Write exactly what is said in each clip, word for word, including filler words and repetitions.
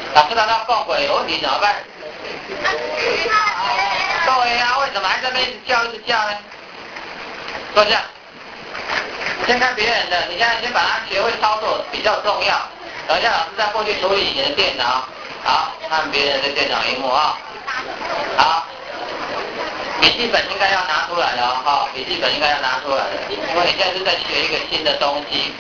老师常常放鬼，有问题怎么办？对呀、啊，为什么还在那边一直叫一直叫呢？坐下，先看别人的，你现在先把它学会操作比较重要。等一下老师再过去处理你的电脑。好，看别人的电脑荧幕啊。好，笔记本应该要拿出来了哈、哦，笔记本应该要拿出来了，因为你现在是在学一个新的东西。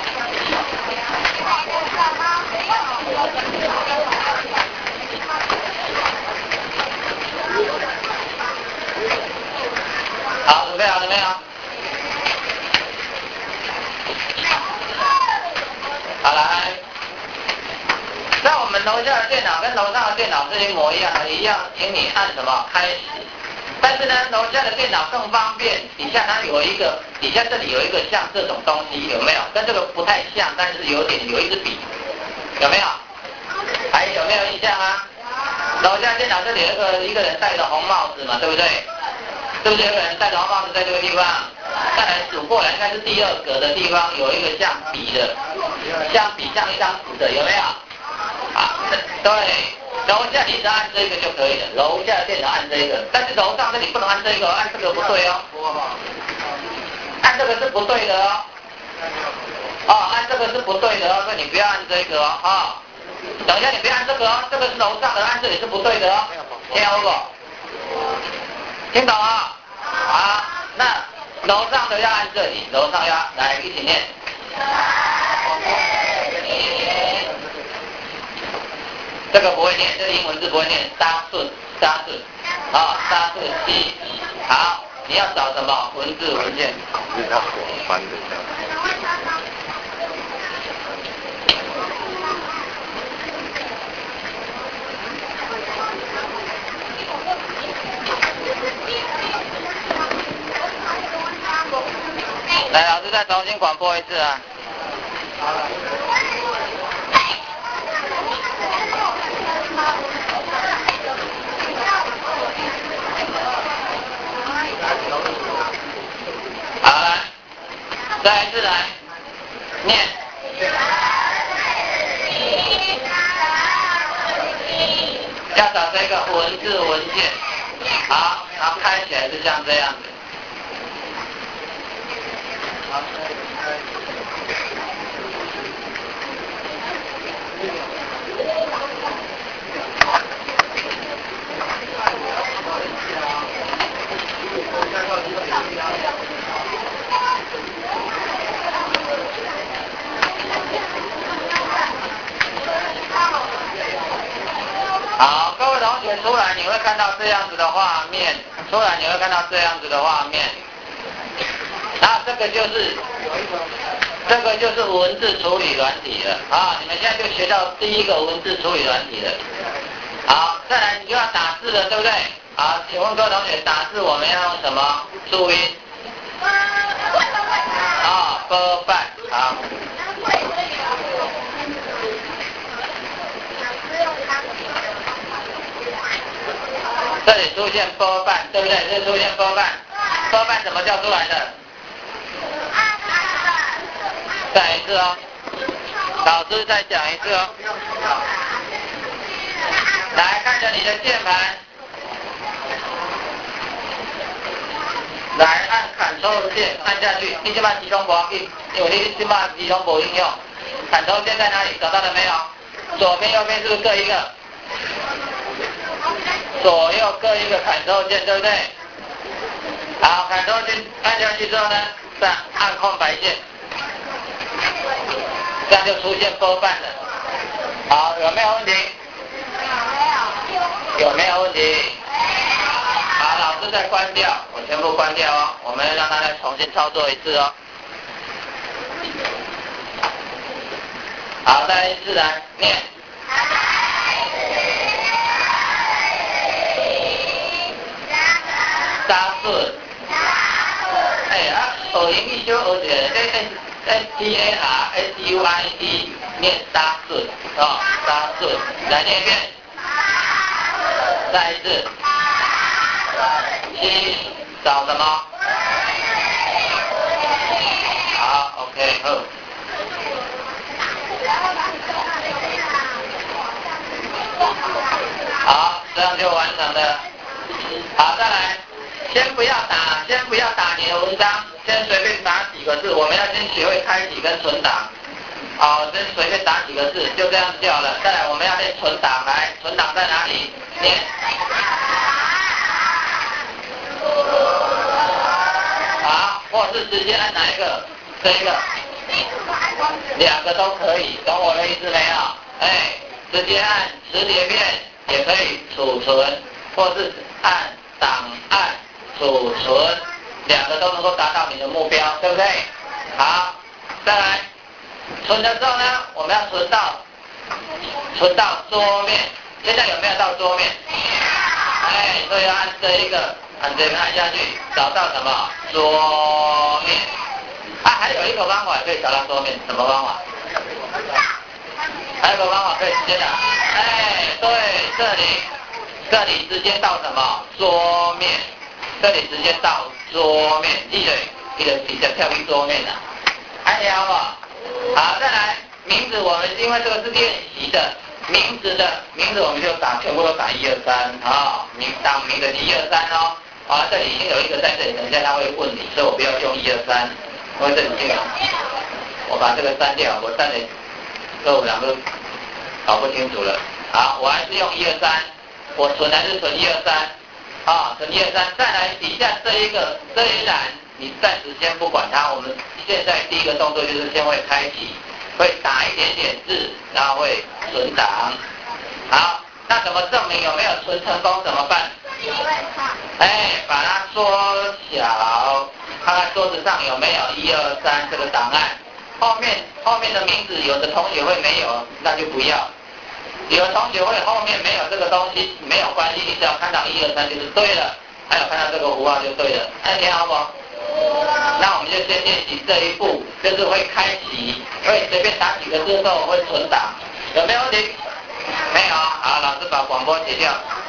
好，准备好了没有？好，来，在我们楼下的电脑跟楼上的电脑是一模一样的，一样，请你按什么开始。但是呢，楼下的电脑更方便，底下它有一个，底下这里有一个像这种东西，有没有？跟这个不太像，但是有点有一支笔，有没有？还有没有印象啊？楼下电脑这里有一个一个人戴着红帽子嘛，对不对？对不对？有个人戴着红帽子在这个地方，再来数过来，应该是第二格的地方有一个像笔的，像笔像一张纸的，有没有？啊，对。楼下你只按这个就可以了，楼下的电脑按这个，但是楼上这里不能按这个，按这个不对哦，按这个是不对的哦，哦，按这个是不对的哦，所以你不要按这个哦，哦，等一下你不要按这个哦，这个是楼上的，按这里是不对的哦，听懂不？听懂啊？好，那楼上的要按这里，楼上要来一起念。这个不会念，这个英文字不会念，沙顺，沙顺，啊，沙顺七，好，你要找什么文字文件？ 是它广泛的这样。 来，老师再重新广播一次啊。好，来，再一次来，念。要找这个文字文件，好，然后开起来是像这样子。好，各位同学出来你会看到这样子的画面，出来你会看到这样子的画面。那这个就是这个就是文字处理软体了啊！你们现在就学到第一个文字处理软体了。好，再来你就要打字了，对不对？好，请问各位同学，打字我们要用什么注音？啊，波半，好。这里出现波半，对不对？这里出现波半，波半怎么叫出来的？再一次哦，老师再讲一次哦。来看着你的键盘，来按 Ctrl 键按下去，你就把集中博应，有你就把集中博应用。Ctrl 键在哪里？找到了没有？左边右边是不是各一个？左右各一个 Ctrl 键，对不对？好 ，Ctrl 键按下去之后呢，再按空白键，这样就出现波半了。好，有没有问题？有没有问题？好，老师再关掉，我全部关掉哦，我们让他再重新操作一次哦。好，再一次来念。沙顺，哎啊，学英语小学一个 S S T A R S U I E 念沙顺，哦，沙顺，来念一遍，再一次，七找什么？好 ，OK， 好。 这样就完成了。好，再来，先不要打，先不要打你的文章，先随便打几个字。我们要先学会开启跟存档。好，先随便打几个字，就这样就好了。再来，我们要练存档，来，存档在哪里？连。好，或是直接按哪一个？这一个。两个都可以，懂我的意思没有？哎，直接按磁碟片也可以储存，或是按档案储存，两个都能够达到你的目标，对不对？好，再来，存的时候呢，我们要存到存到桌面，现在有没有到桌面？哎，所以要按这一个，按这个按下去，找到什么？桌面。啊，还有一个方法可以找到桌面，什么方法？还有个方法可以直接打，哎，对，这里，这里直接到什么？桌面，这里直接到桌面，记得，记得比较跳进桌面的，还有啊，好，再来，名字我们因为这个是练习的，名字的名字我们就打全部都打一二三啊，名当名的一二三哦，啊，这里已经有一个在这里，等一下他会问你，所以我不要用一二三。因为这里这个，我把这个删掉，我删的这两个搞不清楚了。好，我还是用一二三，我存还是存一二三，啊，存一二三。再来底下这一个这一栏，你暂时先不管它。我们现在第一个动作就是先会开启，会打一点点字，然后会存档。好，那怎么证明有没有存成功？怎么办？哎，把它缩小。看看桌子上有没有一二三这个档案，后面后面的名字有的同学会没有，那就不要。有的同学会后面没有这个东西，没有关系，你只要看到一二三就是对了，还有看到这个符号就对了。哎，你好不好？那我们就先练习这一步，就是会开启，会随便打几个字之后会存档，有没有问题？没有啊，好，老师把广播解掉。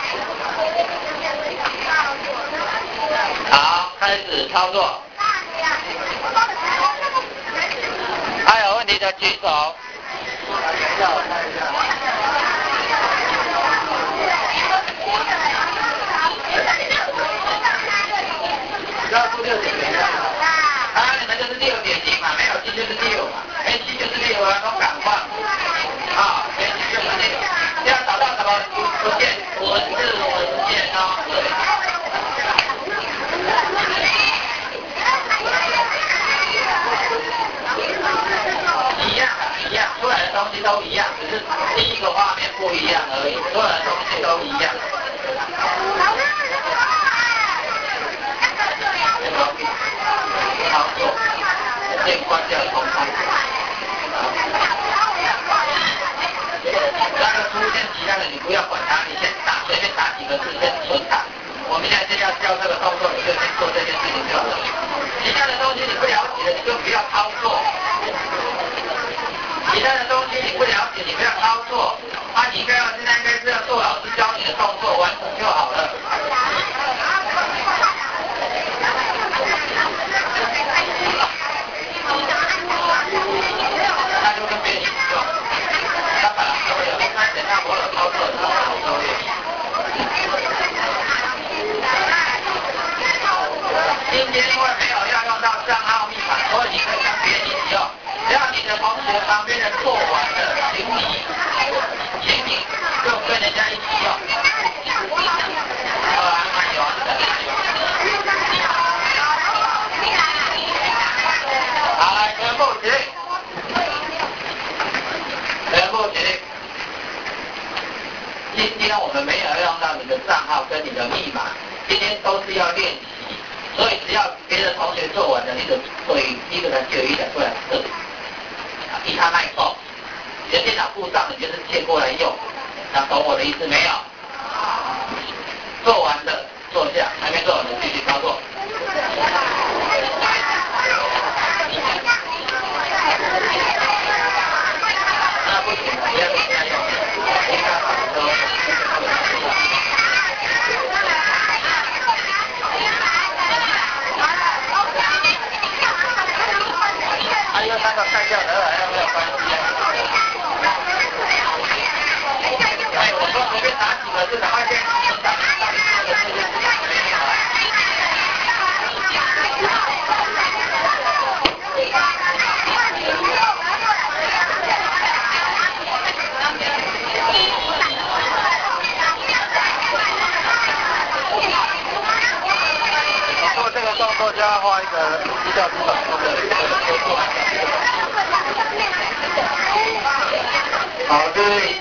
好，开始操作。还有问题的举手。要不六点零啊，你们就是六点零嘛，没有七就是六嘛，没七就是六啊，都赶快啊，没七就是六。要找到什么文件？文字文件哦，对。一样的，一样，出来的东西都一样，只是第一个画面不一样而已，出来的东西都一样。操作，先关掉通通。那个出现其他的你不要管它，你先打随便打几个字先存档。我们现在先要教这个动作，你就先做这件事情就好了。其他的东西你不了解的，你就不要操作。其他的东西你不了解，你不要操作。啊，你应该要现在应该是要做老师教你的动作，完成就好了。那就跟别人一起做。他本来都有，他等下我有操作，他好收敛。今天因为没有要用到账号密码，所以你可以跟别人一起用。只要你的同学旁边人做完了，请你，请你就跟人家一起用。好啊，那有啊，好，来全部起立，全部起立。今天我们没有用到你的账号跟你的密码，今天都是要练习，所以只要别的同学做完了，你就对一个人就有一点过来这里。依他卖够，你的电脑故障，你就是借过来用，那懂我的意思没有？做完的坐下，还没做完的继续操作。那不行，不要给人家用，应该把它收。还有那个盖掉的还有没有关系啊？哎，我说随便打几个字，赶快先。 要画一个基调图板。 好，各位。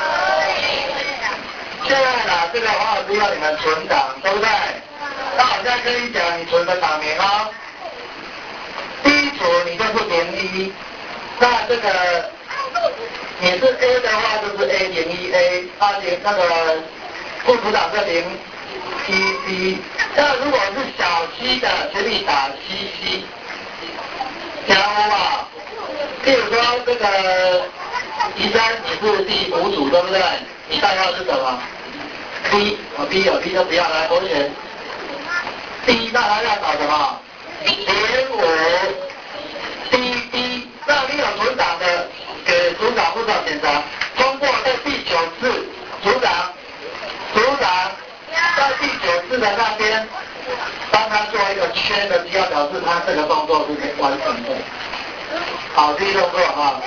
现在呢，这个黄老师要你们存档，对不对？那我现在跟你讲，你存的档名哦。第一组你就是零一，那这个你是 A 的话就是 A 零一 A， 啊零那个副组长是零一 C。那如果是小 C 的，请你打 C C。加油啊！譬如说这个宜山你是第五组，对不对？你代号是什么 ？B， 我 B 有 B 就不要来，同学。D 那他要找什么？零五 D D， 那你有存档的，给组长副长检查。通过在第九次，组长，组长在第九次的那边，帮他做一个圈的记号，表示他这个动作是完成的。好，继续动作哈。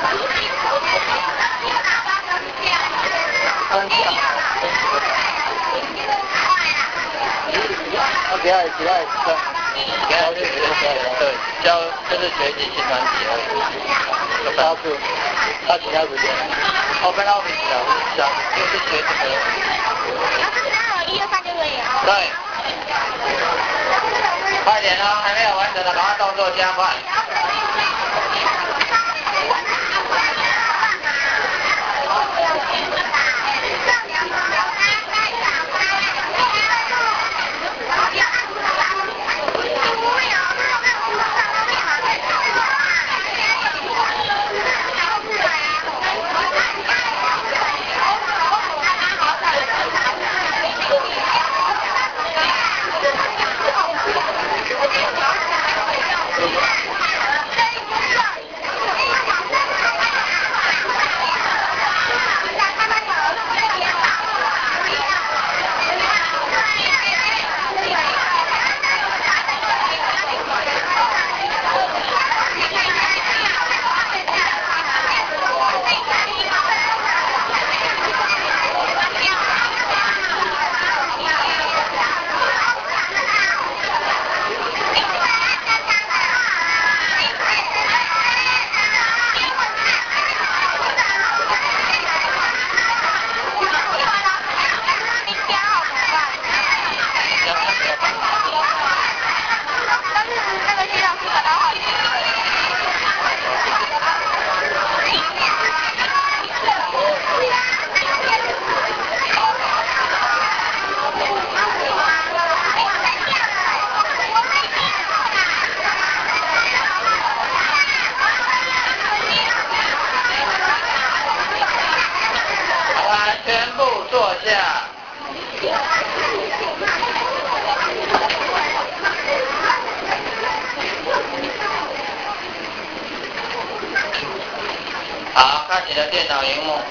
起来起来起给他学对，教就是学习新团体而已。 来，抓住，他其他时间。 Open Office 小小就是学这个。 然后只要有一二三就可以啊。 对。快点哦，还没有完成的，赶快动作加快。全部坐下。好，看你的电脑荧幕。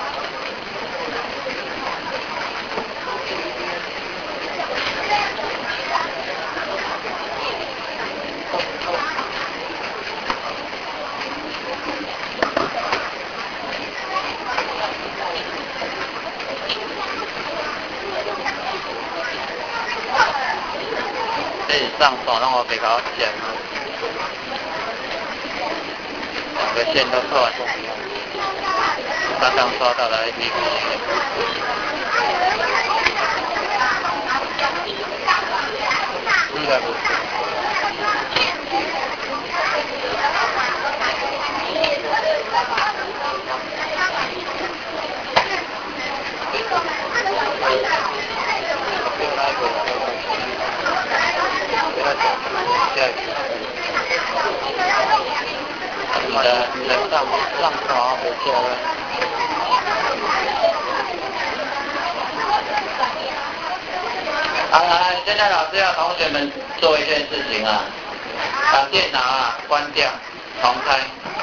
上手让我别搞剪了，两个线都错了，刚刚刷到了 A P P。应该不是。你的你的上上床回去了。好，来，现在老师要同学们做一件事情啊，把电脑啊关掉，重开。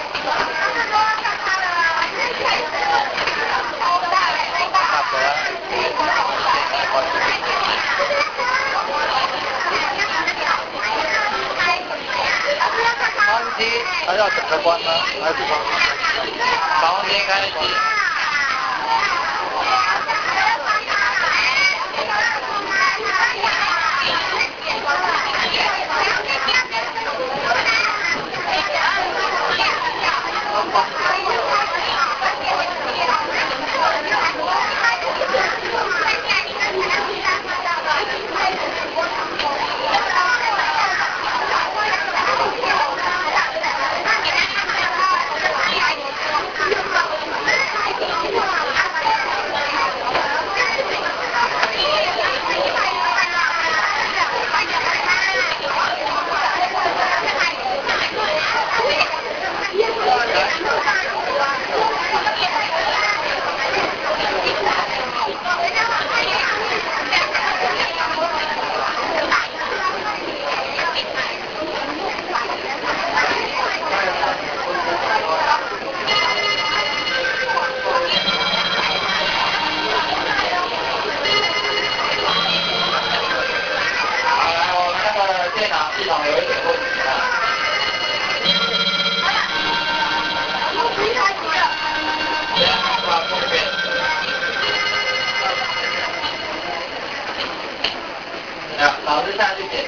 关机， 还要整个关吗？还是关？ 重新开始。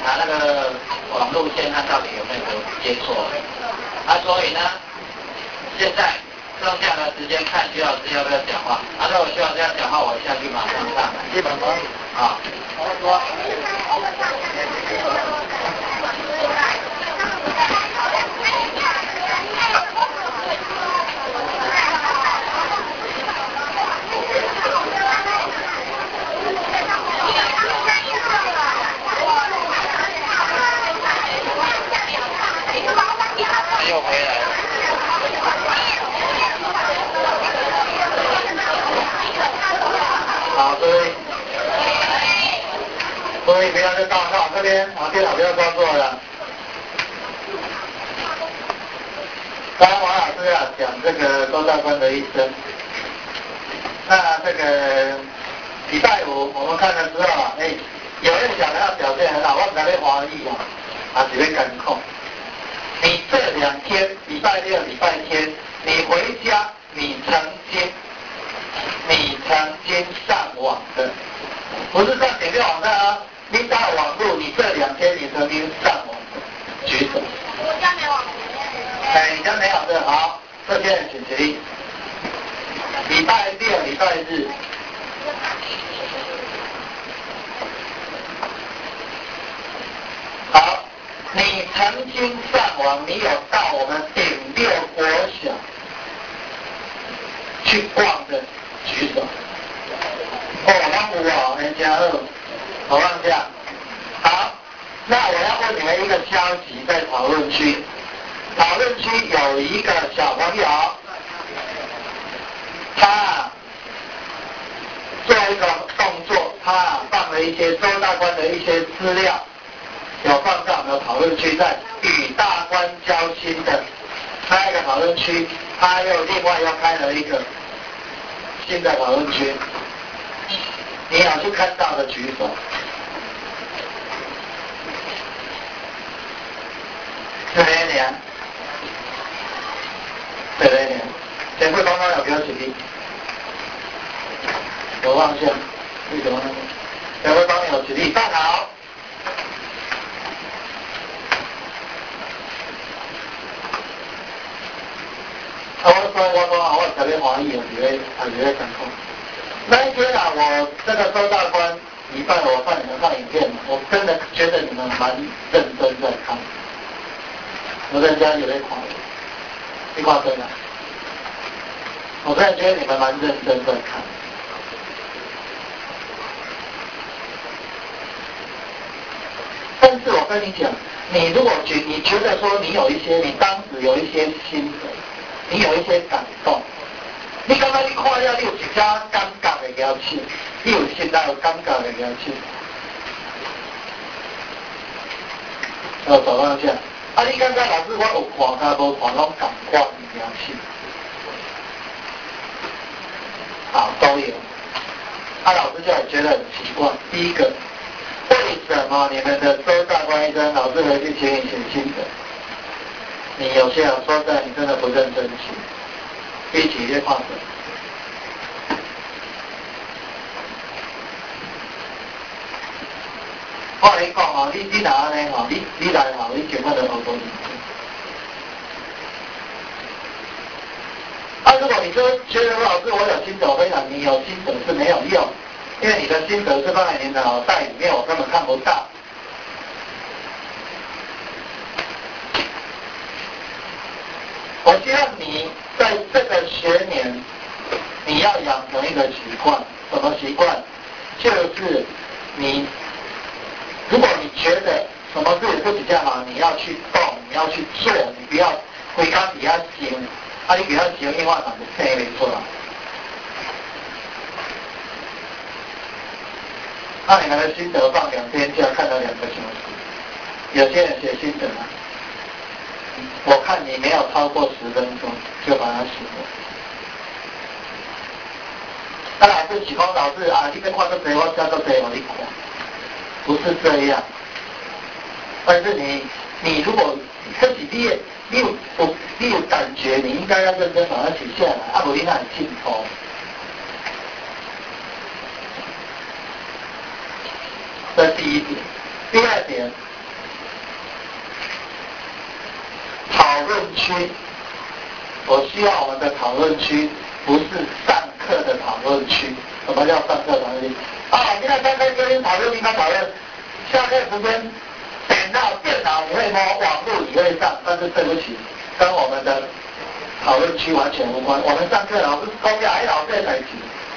查那个网路线它到底有没有接错。啊，所以呢，现在剩下的时间看徐老师要不要讲话。啊，如果徐老师要讲话，我下去马上上来。 基本上。 啊。 好说。 又回来了。 好，各位，各位不要再到到这边，啊，电脑不要操作了。刚刚王老师啊讲这个周大官的一生，那这个礼拜五我们看了之后啊，哎，有人讲他表现很好，我才会华裔啊，啊，只会感控。你这两天，礼拜六、礼拜天，你回家，你曾经，你曾经上网的，不是上点阅网站啊，你到网路，你这两天你曾经上网的，举手。 我家没网。 哎，你家没有的，好，这些人请起立。礼拜六、礼拜日。好。你曾经上网，你有到我们顶六国小去逛的，举手。哦，那有哦，人家二，我放下。好，那我要问你们一个消息，在讨论区。讨论区有一个小朋友，他做一个动作，他放了一些周大官的一些资料。有放在我们的讨论区，在与大官交心的那一个讨论区，他又另外又开了一个新的讨论区。你有去看到的举手。四零年，四零年，全部通通有标起立。我忘记了，为什么呢？全部通通有起立，站好。啊，我说我说啊，我特别华裔啊，几位啊几位感控。那一天啊，我这个周大官礼拜我看你们看影片，我真的觉得你们蛮认真在看。我在家有在看，你看真的，我真的觉得你们蛮认真在看。但是我跟你讲，你如果觉你觉得说你有一些，你当时有一些心得。你有一些感动，你感觉你看了，你有一些感觉的邀请，你有现在有感觉的邀请，要走到这，啊，你感觉老师我有看，甲无看，拢感觉的邀请，好，都有。啊，老师就也觉得很奇怪，第一个，为什么你们的周大官医生老师回去请你写心得？你有些人说在你真的不认真去，一起去看的。我跟你讲哦，你你若安尼吼，你你来吼，你根本就好多年。啊，如果你说觉得老师我有心得，我跟你讲，你有心得是没有用，因为你的心得是放在你的脑袋里面，我根本看不到。我希望你在这个学年，你要养成一个习惯，什么习惯？就是你，如果你觉得什么事是比较好，你要去动，你要去做，你不要回家比较闲，啊，你比较闲，另外把你生没错了。那你们的心得放两天就要看到两个小时，有些人写心得啊。我看你没有超过十分钟就把它写了。啊，老师喜欢老师啊，你别看这谁，我教这谁，我你看，不是这样。但是你，你如果自己你也你有有你有感觉，你应该要认真把它写下来，啊，不然那很镜头。这第一点。第二点。 讨论区，我希望我们的讨论区不是上课的讨论区。什么叫上课讨论区？啊，现在上课跟讨论应该讨论，下课时间点到电脑你会摸，网络你会上，但是对不起，跟我们的讨论区完全无关。我们上课老师公家还老师在一起。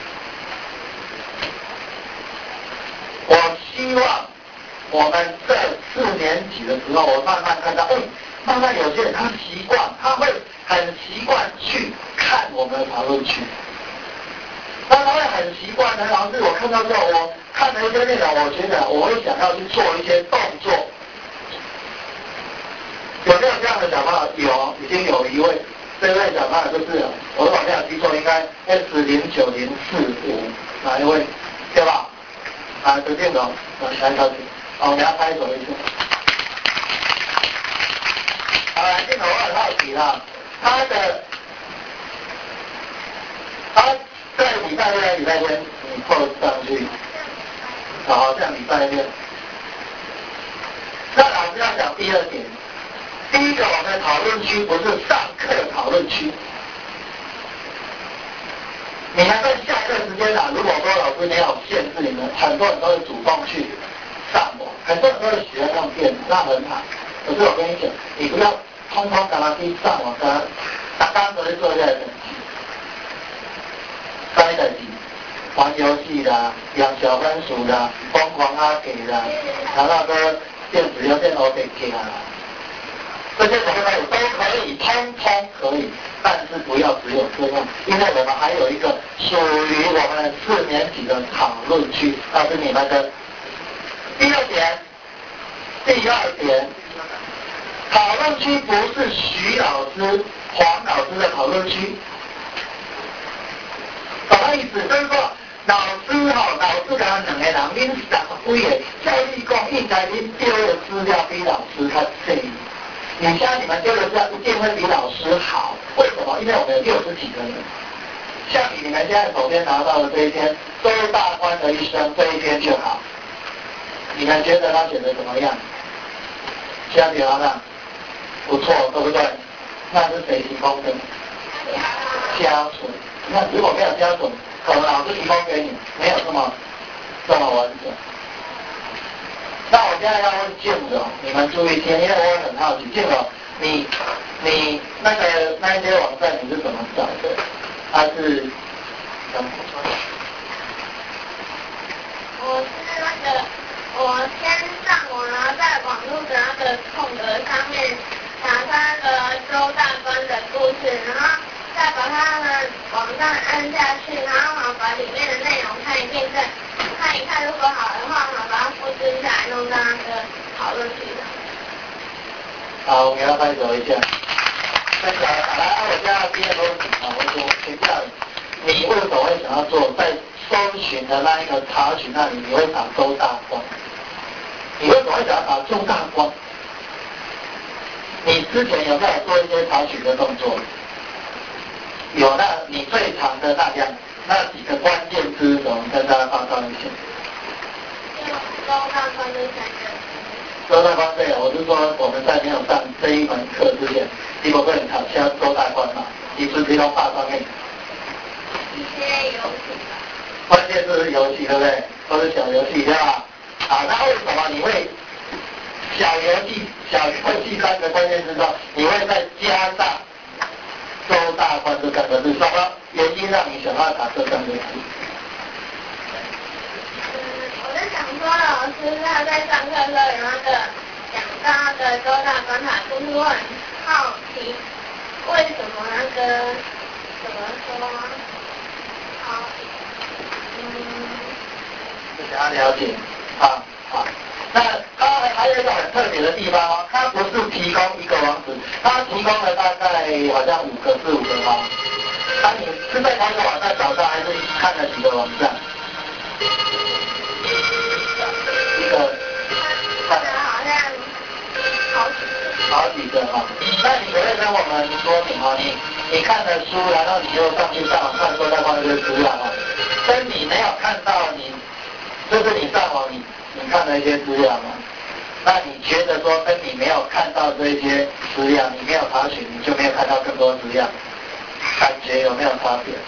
我希望我们在四年级的时候，我慢慢看到，哎，慢慢有些人他习惯，他会很习惯去看我们的讨论区。那他会很习惯的，老师我看到之后，我看了一些内容，我觉得我会想要去做一些动作。有没有这样的小朋友？有，已经有一位，这位小朋友就是我如果没有记错，应该 S 零九零四五哪一位？对吧？啊，陈建荣，来高兴，哦，我给他拍手一下。好，来建荣，我很好奇哈，他的，他在礼拜六、礼拜天你 post 上去，好像礼拜六。那老师要讲第二点，第一个我们的讨论区不是上课讨论区。你们在下课时间啊，如果说老师没有限制你们，很多人都会主动去上网，很多人都会学那种电子，那很好。可是我跟你讲，你不要通通赶快去上网，赶快打刚都去做这些东西，该的题，玩游戏啦，养小番薯啦，疯狂阿给啦，然后说电子邮件我给给啊，这些什么都可以，通通可以。但是不要只有这样，因为我们还有一个属于我们四年级的讨论区，那是你们的第二点。第二点，讨论区不是徐老师、黄老师的讨论区。什么意思？就是说，老师哈、哦，老师跟两个人，恁十几个，照理讲应该恁丢的资料比老师较多。你现在你们丢的资料一定会比老师好，为什么？因为我们有六十几个人，像你你们现在手边拿到的这一篇周大观的一生这一篇就好，你们觉得他写的怎么样？相比好看，不错，对不对？那是谁提供的？标准。那如果没有标准，可能老师提供给你没有这么这么完整。那我现在要问建总，你们注意听，因为我很好奇，建总，你你那个那一些网站你是怎么找的？它是怎么说？ 我是那个，我先上网，然后在网络的那个空格上面打开那个周大观的故事，然后再把它的网站按下去，然后把里面的内容看一遍，再看一看，如果好的话，把它复制下来，弄到那个讨论区上。 好，我给他拍手一下。再讲，来，我现在第二个问题啊，我说请教你，你为什么会想要做在搜寻的那一个查询那里，你会打周大观？你为什么会想要打周大观？你之前有没有做一些查询的动作？有，那你最长的那两那几个关键字，我们跟大家报告一下。 周大观是三个。 周大观对，我是说我们在没有上这一门课之前，你不会考下周大观嘛？你是提供报上面。 一些游戏吧。 关键字是游戏，对不对？都是小游戏，对吧？好，那为什么你会小游戏、小游戏三个关键字之后，你会再加上周大观这三个字？什么原因让你想要打这三个字？ 嗯，我在想说，老师他在上课的时候有那个讲到那个周大观塔，就是我很好奇，为什么那个怎么说？好，嗯， 就想要了解，好好。那它还有一个很特别的地方哦，它不是提供一个网址，它提供了大概好像五个四五个哦。那你是在同一个网站找到，还是看了几个网站？一个， 看了好像好几个。 好几个哈、哦。那你可以跟我们说明哦，你你看了书，然后你就上去上网看周大观的资料哦，跟你没有看到你，就是你上网你你看了一些资料吗？ 那你觉得说跟你没有看到这些资料，你没有查询，你就没有看到更多资料，感觉有没有差别？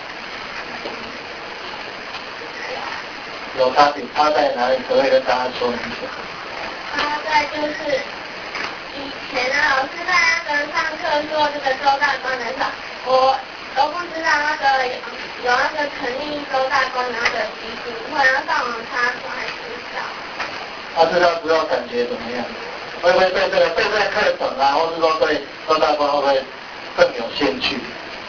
有差别，差在哪里？可不可以跟大家说明一下？ 差在就是以前的老师在那个上课做这个周大观的时候，我都不知道那个有有那个成立周大观的那个基金会，要上网查出来知道。 他知道之后感觉怎么样？会不会对这个对这个课程啊，或是说对周大观会不会更有兴趣？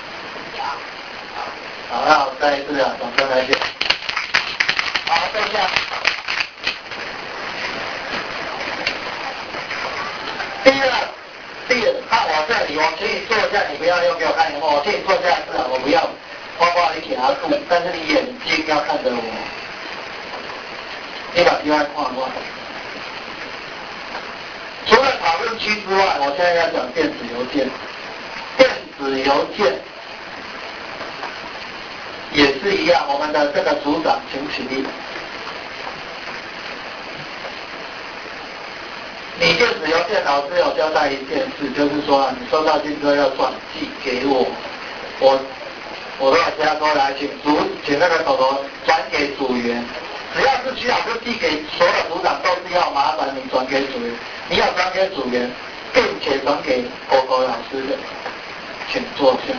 好，那我再一次啊，掌声来谢。好，坐下。第二，第二，看我这里，我请你坐下，你不要又给我看荧幕，我请你坐下是啊，我不要花花你给他住，但是你眼睛要看着我，你把另外画过来。除了讨论区之外，我现在要讲电子邮件。电子邮件也是一样，我们的这个组长请起立。你电子邮件老师有交代一件事，就是说啊，你收到信之后要转寄给我，我我都有跟他说来，请组请那个头头转给组员。只要是徐老师寄给所有组长，都是要麻烦你转给组员。你要转给组员，并且转给狗狗老师的，请坐下。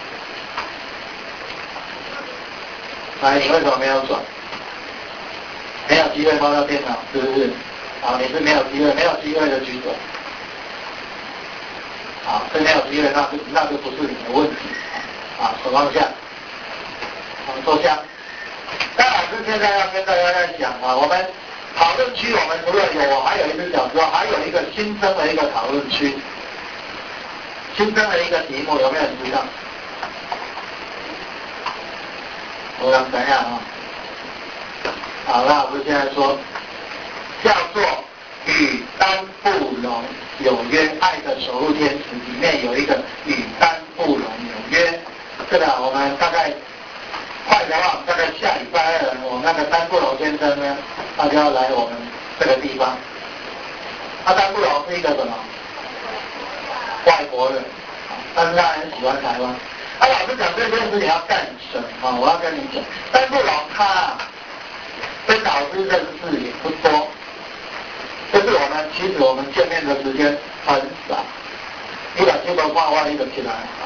来，你为什么没有转？没有机会摸到电脑，是不是？好，你是没有机会，没有机会的举手。好，是没有机会，那就那就不是你的问题。好，手放下。好，坐下。那老师现在要跟大家在讲啊，我们讨论区我们除了有我还有一只脚之外，还有一个新增的一个讨论区，新增的一个题目，有没有人知道？我想等一下啊。好，那老师现在说，叫做与丹布隆有约，爱的守护天使里面有一个与丹布隆有约，这个我们大概快的话，大概下礼拜二，我那个丹布隆先生呢，他就要来我们这个地方。他丹布隆是一个什么？外国人，但是他很喜欢台湾。他老师讲这件事情要干什么？我要跟你讲，丹布隆他跟老师认识也不多，就是我们其实我们见面的时间很少。你把这个画画一个起来啊，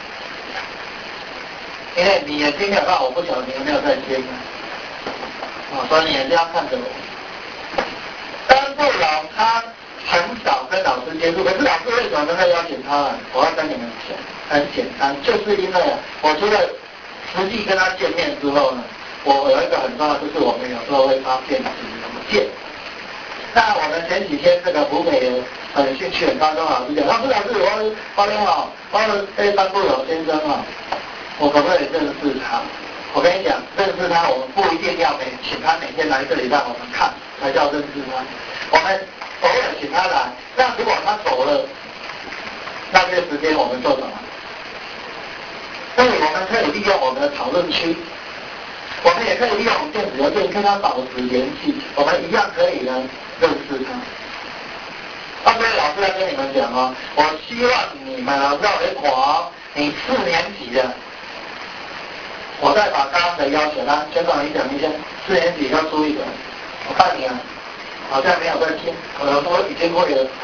因为你眼睛没有看，我不晓得你有没有在听啊，所以你眼睛要看着我。丹布隆他很少跟老师接触，可是老师为什么能够邀请他来？我要跟你们讲，很简单，就是因为我除了实际跟他见面之后呢，我有一个很重要，就是我们有时候会发电子邮件。那我们前几天这个湖北有很兴趣很高中老师讲，老师老师我发电话，我被丹布隆先生啊，我可不可以认识他？我跟你讲，认识他我们不一定要每请他每天来这里让我们看才叫认识他，我们偶尔请他来，那如果他走了，那这个时间我们做什么？所以我们可以利用我们的讨论区，我们也可以利用电子邮件跟他保持联系，我们一样可以呢认识他。那所以老师要跟你们讲哦，我希望你们啊，要来考你四年级的，我再把刚刚的要求啦，全长你讲一下，四年级要注意的。我看你啊，好像没有在听，我我已经会了啊。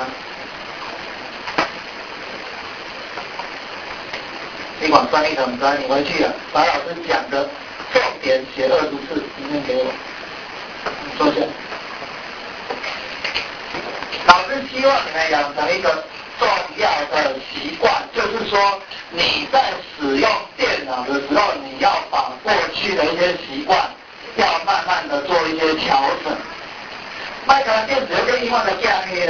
你管翻译怎么着？你回去啊，把老师讲的重点写二十次，明天给我。你坐下。老师希望你们养成一个重要的习惯，就是说你在使用电脑的时候，你要把过去的一些习惯，要慢慢的做一些调整。麦克电子邮件一换的加黑的。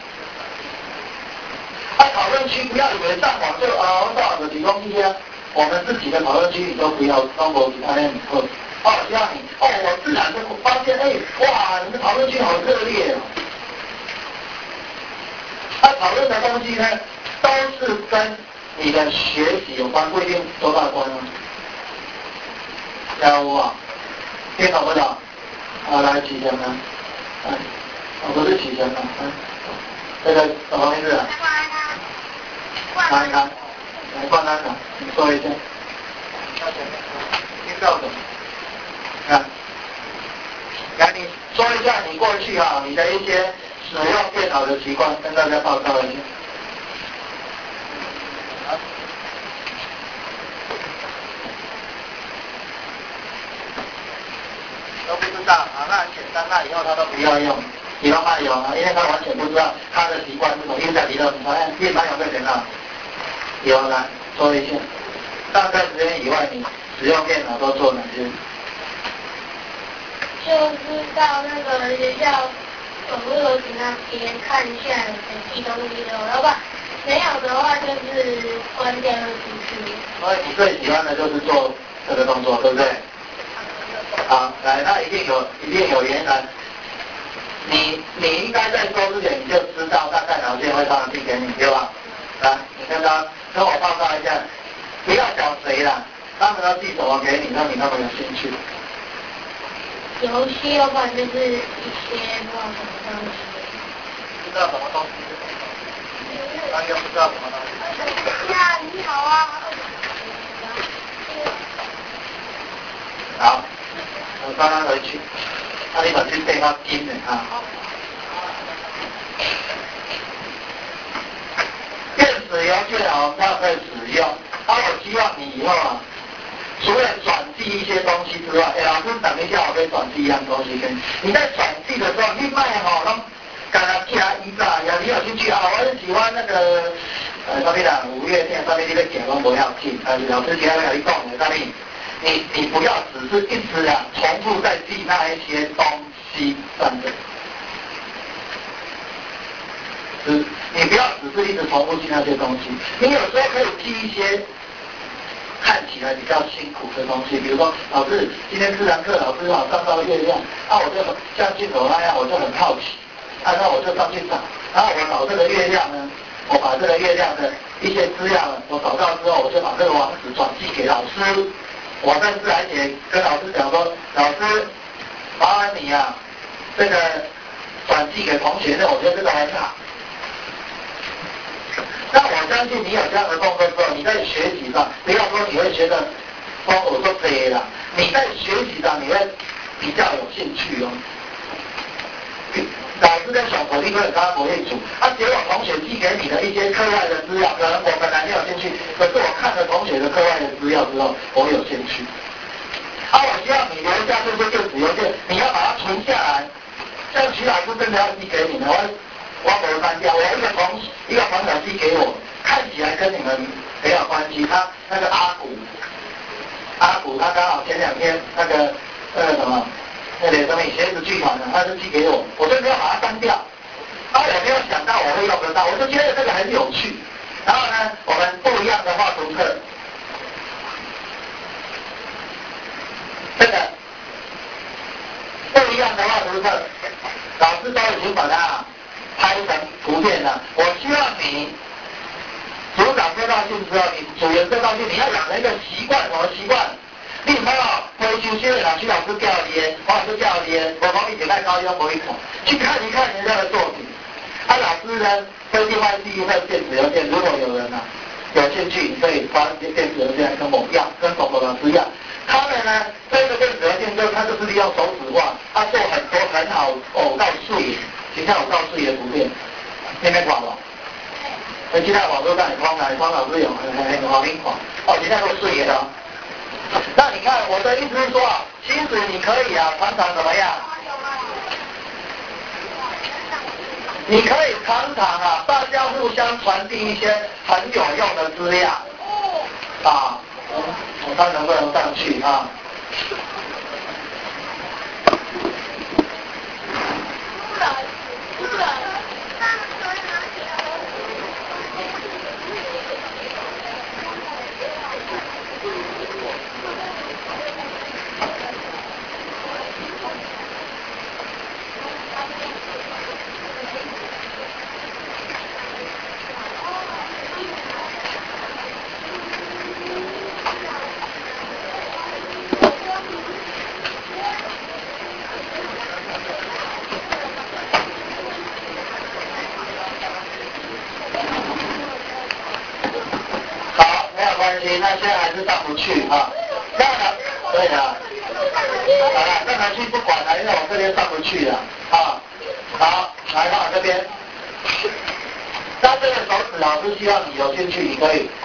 在讨论区不要以为上网就哦多少个提供一些，我们自己的讨论区你都不要中国其他的以后，哦希望你哦我自然就发现哎哇你的讨论区好热烈哦。他讨论的东西呢，都是跟你的学习有关，不一定多大关哦。加油啊！听懂不懂？好，来举手呢。 我不是启程了，嗯，这个什么名字啊？哪一刊？来冠安的，你说一下。听到的。啊，来，你说一下你过去啊，你的一些使用电脑的习惯，跟大家报告一下。都不知道啊，那很简单，那以后他都不要用，你让他用啊，因为他完全不知道他的习惯是什么。因为在你的电脑有没有电脑？有，来说一下，大概时间以外，你使用电脑都做哪些？ 就是到那个学校网络邮局那边看一下有谁寄东西给我，要不然没有的话就是关掉了出去。 所以你最喜欢的就是做这个动作，对不对？好，来，那一定有，一定有原来。你你应该在说之前你就知道大概哪些会上寄给你，对吧？来，你跟他跟我报告一下，不要讲谁啦，他们要寄什么给你，让你那么有兴趣。 游戏，要不然就是一些不知道什么东西。 不知道什么东西？那又不知道什么东西。 呀，你好啊。 好，我刚刚回去，那你把这电话金的啊。电子邮件啊，我们要可以使用。啊，我希望你以后啊，除了转寄一些东西之外，哎，老师等一下，我可以转寄一样东西给你。你在转寄的时候，你卖哈，让刚刚寄来一炸呀，你有兴趣啊？我很喜欢那个呃，上面的五月天上面那个解封不要寄，呃，老师今天有一讲的，上面你你不要只是一直啊重复在寄那一些东西上面。是，你不要只是一直重复寄那些东西，你有时候可以寄一些看起来比较辛苦的东西，比如说老师今天自然课老师啊上到月亮，啊我就像镜头那样，我就很好奇，啊那我就上去找，然后我找这个月亮呢，我把这个月亮的一些资料呢，我找到之后，我就把这个网址转寄给老师，我甚至还也跟老师讲说，老师麻烦你啊，这个转寄给同学呢，我觉得这个还是好。那我相信你有这样的动作之后，你在学习上，不要说你会觉得，哦，我说对了，你在学习上你会比较有兴趣哦。老师跟小朋友会跟他不会组，啊，结果同学寄给你的一些课外的资料，可能我本来没有兴趣，可是我看了同学的课外的资料之后，我有兴趣。啊，我希望你留下这些电子邮件，你要把它存下来。像徐老师真的要寄给你的，我我没有删掉，我一个同一个朋友寄给我，看起来跟你们没有关系。他那个阿古，阿古他刚好前两天那个那个什么，那个什么鞋子剧团的，他是寄给我，我就没有把它删掉。然后我没有想到我会用得到，我就觉得这个很有趣。然后呢，我们不一样的画图课，这个不一样的画图课，老师都已经把它拍成图片了。我希望你组长收到信之后，你组员收到信，你要养成一个习惯，什么习惯？你唔好回修修的老师老师教你的，我老师教你的，我讲你点太高要不会看，去看一看人家的作品。啊，老师呢，会另外寄一份电子邮件，如果有人啊有兴趣，你可以发一些电子邮件跟我要，跟狗狗老师要。他们呢，这个电子邮件就他就是利用手指画，他做很多很好偶到视野，形象偶到视野的图片，听没看吧？我现在网络上很荒来，荒老师有很很很好听款，哦，现在都视野的。那你看，我的意思是说啊，其实你可以啊，常常怎么样？你可以常常啊，大家互相传递一些很有用的资料啊。我看能不能上去啊？ 题，那现在还是上不去啊。那呢？对啊。好了，上来去不管了，因为我这边上不去了啊。好，来到这边。那这个手指，老师希望你有兴趣，你可以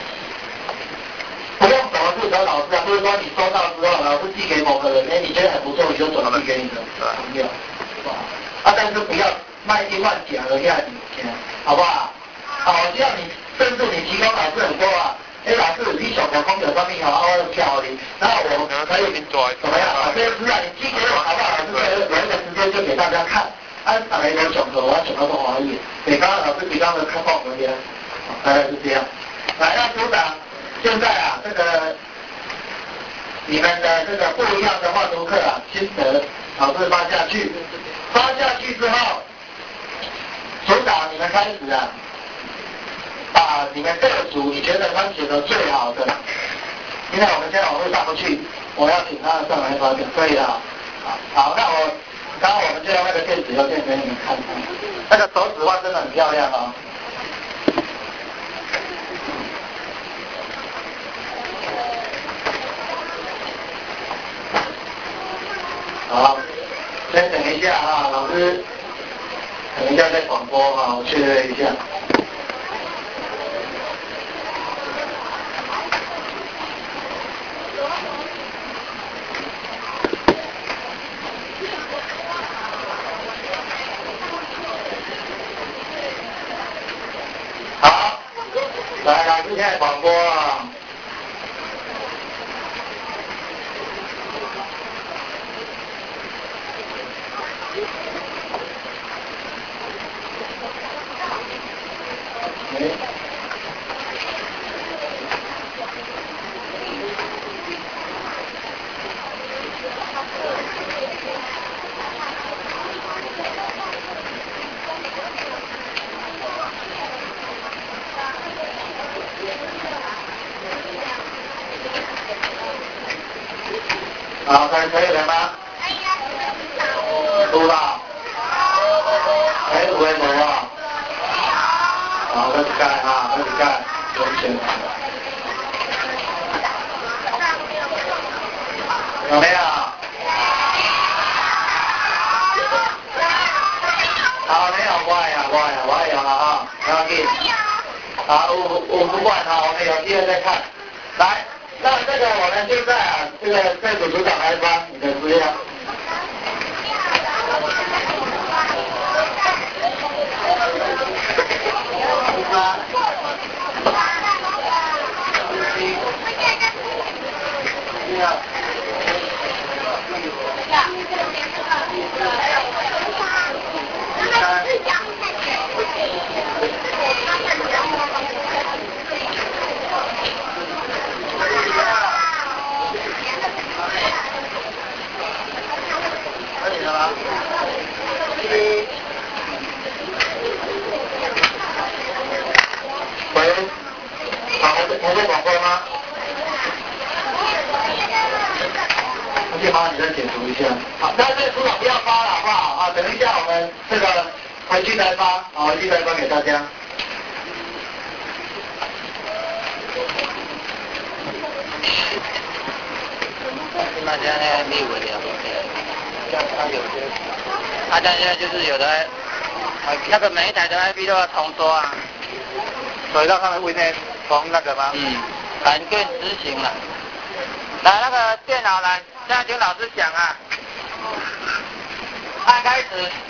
不用什么负责老师啊，不是说你收到之后，老师寄给某个人，哎，你觉得很不错，你就转寄给你的朋友，啊，但是不要卖一乱讲了下你钱，好不好？好，我希望你，甚至你提供老师很多啊。哎，老师，你手头空有上面有凹的票的，然后我可以怎么样？啊，这些资料你寄给我好不好？老师有有一个时间就给大家看，啊，大家都上头，我上头都欢喜。每刚老师比刚的看报文的，大概是这样。来，那组长，现在啊，这个你们的这个不一样的画图课啊，心得老师发下去，发下去之后，组长你们开始啊。把你们各组你觉得他写的最好的，因为我们现在网络上不去，我要请他上来发表，可以的。好，那我刚刚我们就用那个电子邮件给你们看看，那个手指画真的很漂亮哦。好，先等一下啊，老师，等一下再广播啊，我确认一下。好，来，老师现在广播啊。好，可以可以了吗？读了。哎，有没有啊？好，开始盖啊，开始盖，有钱。有没有？好，没有，我呀，我呀，我有了啊，不要紧。好，我我不管啊，我们有机会再看。来。那这个我们现在啊，这个在组组长来发你的资料。喂，好，我在广播吗？而且麻烦你再解读一下。好，那这个组长不要发了，好不好？啊，等一下我们这个回去再发，啊，回去再发给大家。 那现在那个密文了，像他有些，他现在就是有的，那个每一台的 I P 都要重做啊， 所以让他们为那从那个吗？ 嗯，版权执行了。来，那个电脑来，现在听老师讲啊，按开始，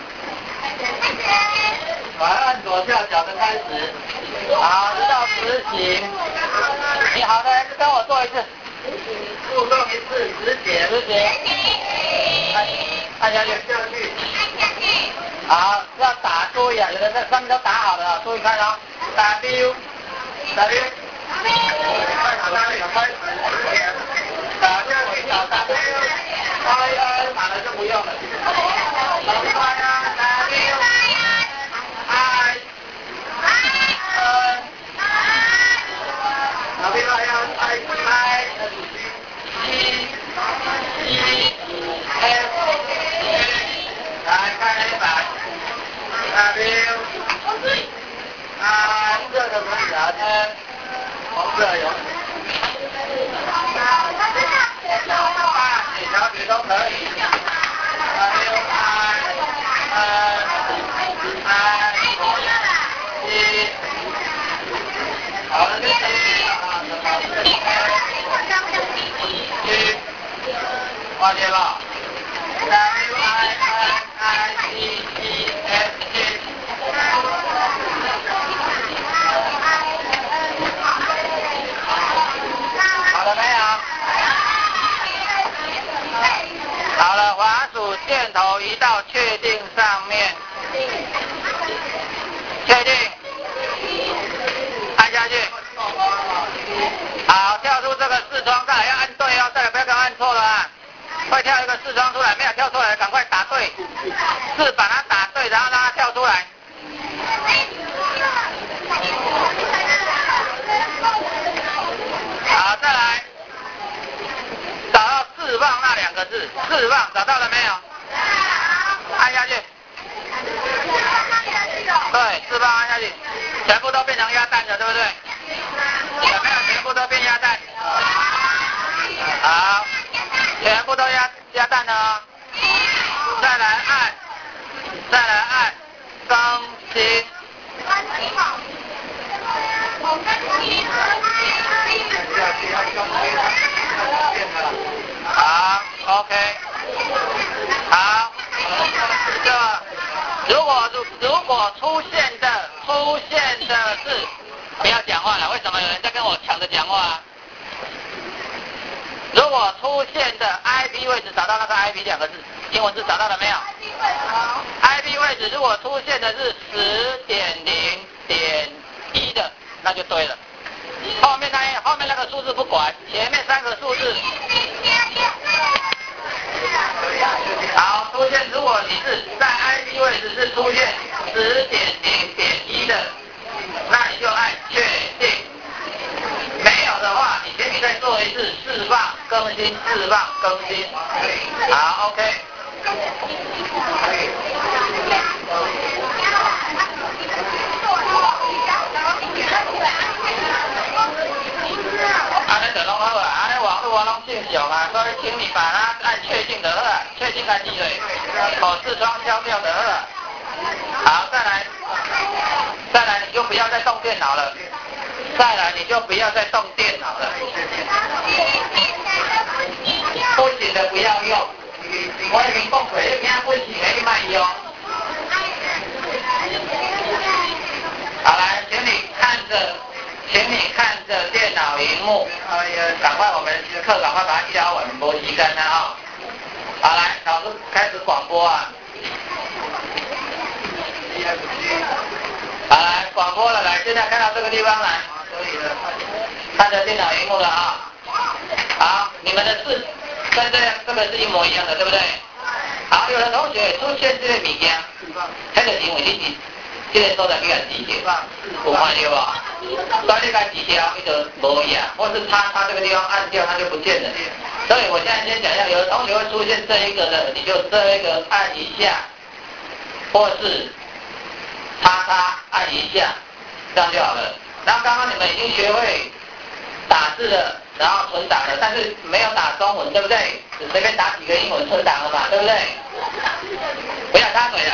来按左下角的开始，好，知道执行。你好的，跟我做一次。互动一次，直解执行，按按下去，下去，好，要打注意啊，有的在上面都打好了啊，注意看哦 ，W W， 打哪里？开始，打下去，打 W，I N 打了就不用了，打开啊 W I N W I N I I E E F 来看黑板 W 啊，红色的可以啊 N 红色有看见吧 ？W I N I C E F G。好了没有？好了，滑鼠箭头移到确定上面。确定。按下去。好，跳出这个视窗，再来要按对哦，再来不要给我按错了啊！会跳一个视窗出来，没有跳出来，赶快打对，是把它打对，然后让它跳出来。好，再来，找到释放那两个字，释放找到了没有？按下去。对，释放按下去，全部都变成鸭蛋了，对不对？有没有全部都变鸭蛋？好，全部都鸭鸭蛋了哦。再来按，再来按更新。好 ，OK， 好，这个如果如果出现的出现的是不要讲话了，为什么有人在跟我抢着讲话啊？如果出现的 I P 位置找到那个 I P 两个字，英文字找到了没有 ？I P 位置如果出现的是十点零点一的，那就对了。后面那后面那个数字不管，前面三个数字。好，出现如果你是在 I P 位置是出现十点零点一的，那你就按确定。没有的话，你请你再做一次释放更新，释放更新。好 ，OK。啊，那就拢好啊，啊，那网络我拢正常啊，所以请你把它按确定就好了，确定按击对，把视窗消掉就好了。好，再来，再来你就不要再动电脑了，再来你就不要再动电脑了。不行的不要用，我已经讲过，你惊不行的你卖用。好，来，请你看着。请你看着电脑荧幕，哎呀，赶快我们课赶快把它教完，没时间了啊！好，来，老师开始广播啊！好，来广播了，来，现在看到这个地方来，可以了，看着电脑荧幕了啊！好，你们的字跟这这个是一模一样的，对不对？好，有的同学出现这个物件，那个因为你是。这个所在比较直接，有看到吧？所以你该指标你就无一样，或是叉叉这个地方按掉它就不见了。所以我现在先讲一下，有的同学会出现这一个的，你就这一个按一下，或是叉叉按一下，这样就好了。然后刚刚你们已经学会打字了，然后存档了，但是没有打中文，对不对？只随便打几个英文存档了嘛，对不对？不要插嘴了。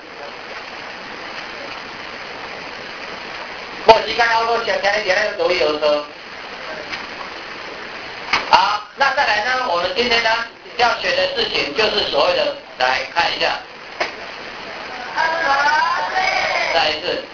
没时间要多想听一点那个读有说。好，那再来呢？我们今天呢要学的事情就是所谓的，来看一下。再一次。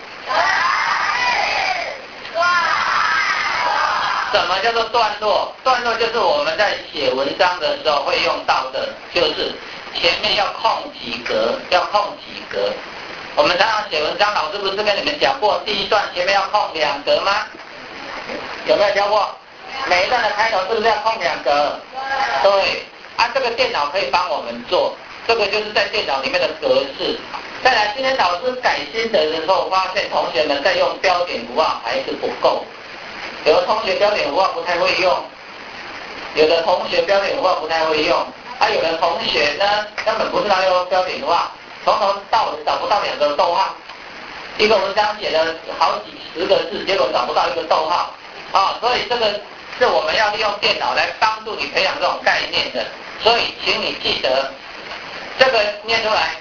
什么叫做段落？段落就是我们在写文章的时候会用到的，就是前面要空几格，要空几格。我们常常写文章，老师不是跟你们讲过，第一段前面要空两格吗？有没有教过？每一段的开头是不是要空两格？对，啊，这个电脑可以帮我们做，这个就是在电脑里面的格式。再来，今天老师改心得的时候，发现同学们在用标点符号还是不够，有的同学标点符号不太会用，有的同学标点符号不太会用，啊，有的同学呢根本不知道用标点符号。从头到尾找不到两个逗号，一个文章写了好几十个字，结果找不到一个逗号，啊，所以这个是我们要利用电脑来帮助你培养这种概念的，所以请你记得这个念出来。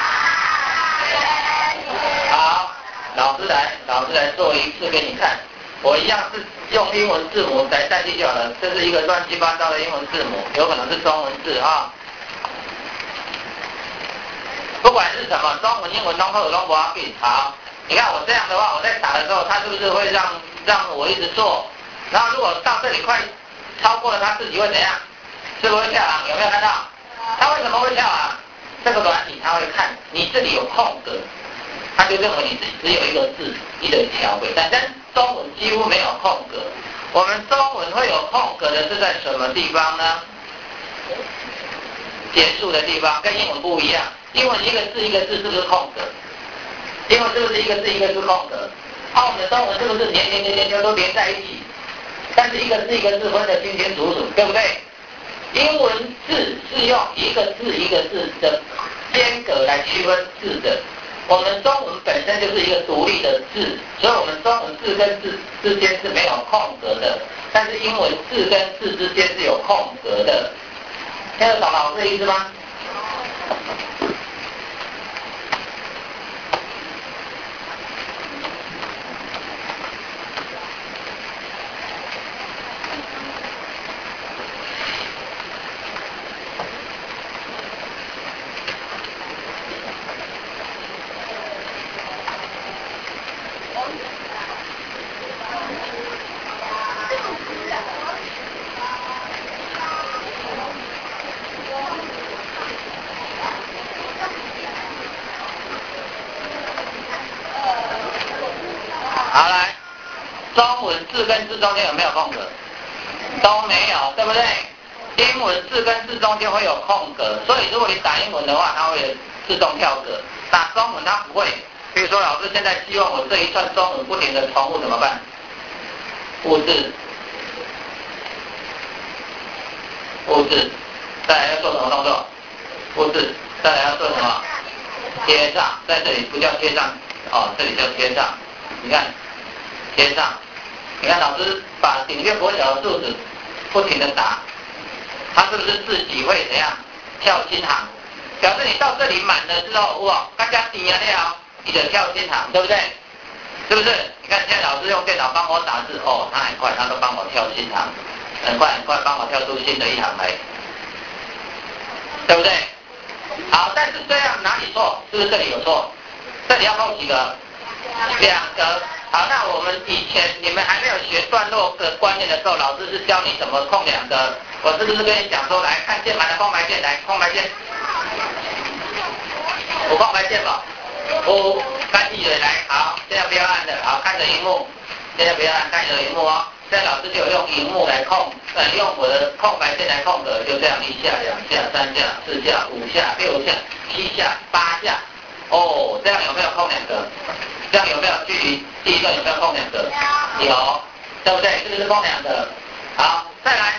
好，老师来，老师来做一次给你看。 我一样是用英文字母来代替就好了。这是一个乱七八糟的英文字母，有可能是中文字啊。不管是什么，中文、英文、通透、通不要紧。好，你看我这样的话，我在打的时候，它是不是会让让我一直做？然后如果到这里快超过了，它自己会怎样？是不是会跳行？有没有看到？它为什么会跳行？这个软体它会看你这里有空格，它就认为你只有一个字，一个条轨。但但中文几乎没有空格。我们中文会有空格的是在什么地方呢？结束的地方，跟英文不一样。英文一个字一个字是不是空格？英文是不是一个字一个字空格？啊，我们的中文是不是连连连连连都连在一起？但是一个字一个字分得清清楚楚，对不对？英文字是用一个字一个字的间隔来区分字的。我们中文本身就是一个独立的字，所以我们中文字跟字之间是没有空格的，但是英文字跟字之间是有空格的。听得懂老师的意思吗？好，来，中文字跟字中间有没有空格？都没有，对不对？英文字跟字中间会有空格，所以如果你打英文的话，它会自动跳格；打中文它不会。比如说，老师现在希望我这一串中文不停的重复怎么办？复制，复制，再来要做什么动作？复制，再来要做什么？贴上，在这里不叫贴上，哦，这里叫贴上。你看，贴上，你看老师把顶月国小的数字不停的打，它是不是自己会怎样跳新行？表示你到这里满了之后，哇，大家顶了了，你就跳新行，对不对？是不是？你看现在老师用电脑帮我打字，哦，他很快，他都帮我跳新行，很快很快帮我跳出新的一行来，对不对？好，但是这样哪里错？是不是这里有错？这里要扣几个？两个。好，那我们以前你们还没有学段落的观念的时候，老师是教你怎么空两个。我是不是跟你讲说，来看键盘的空白键，来空白键，有空白键吧？五，干记人来，好，现在不要按了，好，看着荧幕，现在不要按，看着荧幕哦。现在老师就有用荧幕来空，呃，用我的空白键来空格，就这样一下、两下、三下、四下、五下、六下、七下、八下。哦，这样有没有空两格？这样有没有距离第一个有没有空两格？有，对不对？这个是空两格。好，再来，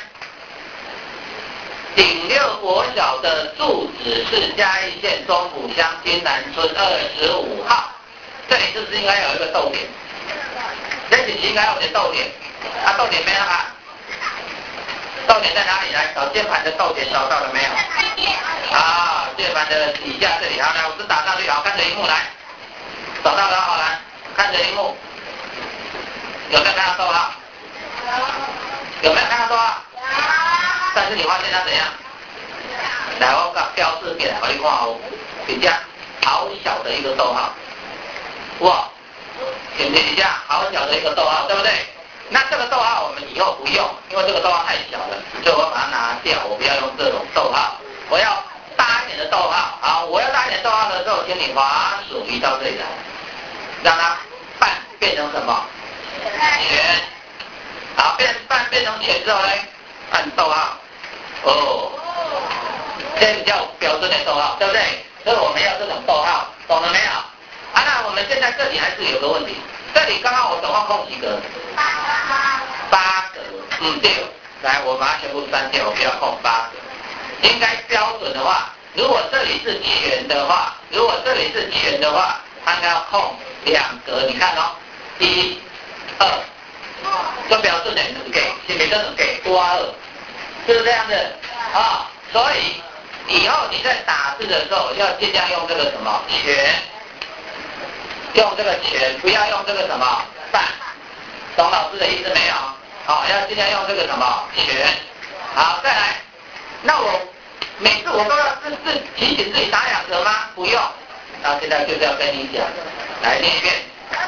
顶六国小的住址是嘉义县中埔乡金南村二十五号，这里是不是应该有一个逗点？这里应该有点逗点，啊，逗点没有啊？逗点在哪里？来找键盘的逗点，找到了没有？啊，键盘的底下这里，好，来，我是打上去，好，看着荧幕来。找到了，好来，看着荧幕，有没有看到逗号？有没有看到逗号？但是你发现它怎样？来，我把标志给它一看哦，底下好小的一个逗号，哇，点点底下好小的一个逗号，对不对？那这个逗号我们以后不用，因为这个逗号太小了，所以我把它拿掉，我不要用这种逗号，我要大一点的逗号。好，我要大一点逗号的时候，请你滑鼠移到这里来。让它半变成什么？全。好，变半变成全之后呢，按逗号。哦，这比较标准的逗号，对不对？所以我们要这种逗号，懂了没有？啊，那我们现在这里还是有个问题，这里刚刚我总共空几格？八格。嗯，对。来，我把它全部删掉，我不要空八格。应该标准的话，如果这里是全的话，如果这里是全的话，它应该要空两格，你看哦，一、二，这标准的是给，前面这种给多二，是不是这样子啊？所以以后你在打字的时候，要尽量用这个什么全，用这个全，不要用这个什么半， 懂老师的意思没有？好，要尽量用这个什么全。好，再来。那我每次我都要自自提醒自己打两折吗？不用。那现在就是要跟你讲，来念一遍。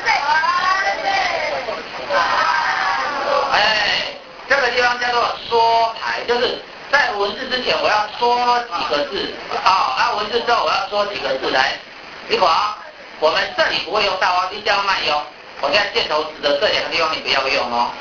哎，这个地方叫做说台，就是在文字之前我要说几个字，好、哦，那文字之后我要说几个字来。一会儿我们这里不会用到哦，一定要慢用。我现在箭头指的这两个地方你不要用哦。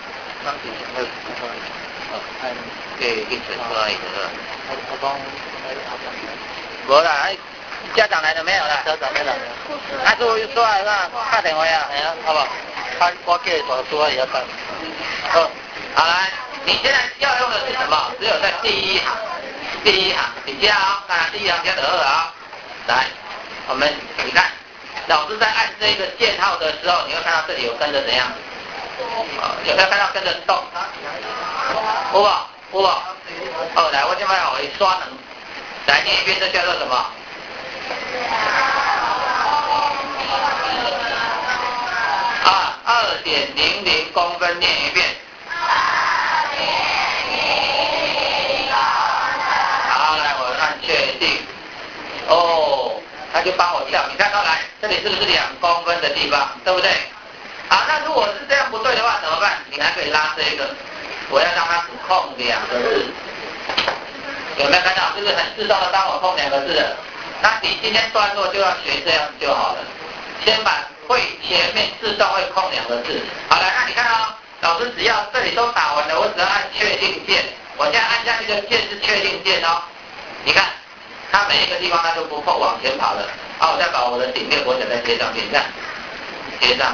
对，一直说一直说。 我讲， 无啦，家长来了没有啦？ 家长没来。 啊，做做啊，那打电话啊， 哎呀，好不好？他我叫他说也要等。 好，好来，你现在要用的是什么？只有在第一行，第一行，你加啊，当然第一行加的二啊。来，我们你看，老师在按这个箭号的时候，你会看到这里有跟着怎样？哦，有没有看到跟着动？有无？有无？哦，来，我现在要我刷能，来念一遍，这叫做什么？啊，二点零零公分，念一遍。好，来，我按确定。哦，他就帮我跳，你看到来，这里是不是两公分的地方，对不对？好，那如果是这样不对的话怎么办？你还可以拉这个，我要让它只空两个字。有没有看到？是不是很自动的帮我空两个字的？那你今天段落就要学这样就好了。先把会前面自动会空两个字。好了，那你看哦，老师只要这里都打完了，我只要按确定键。我现在按下去的键是确定键哦。你看，它每一个地方它就不破往前跑了。好，我再把我的顶面国小再接上去，看，接上。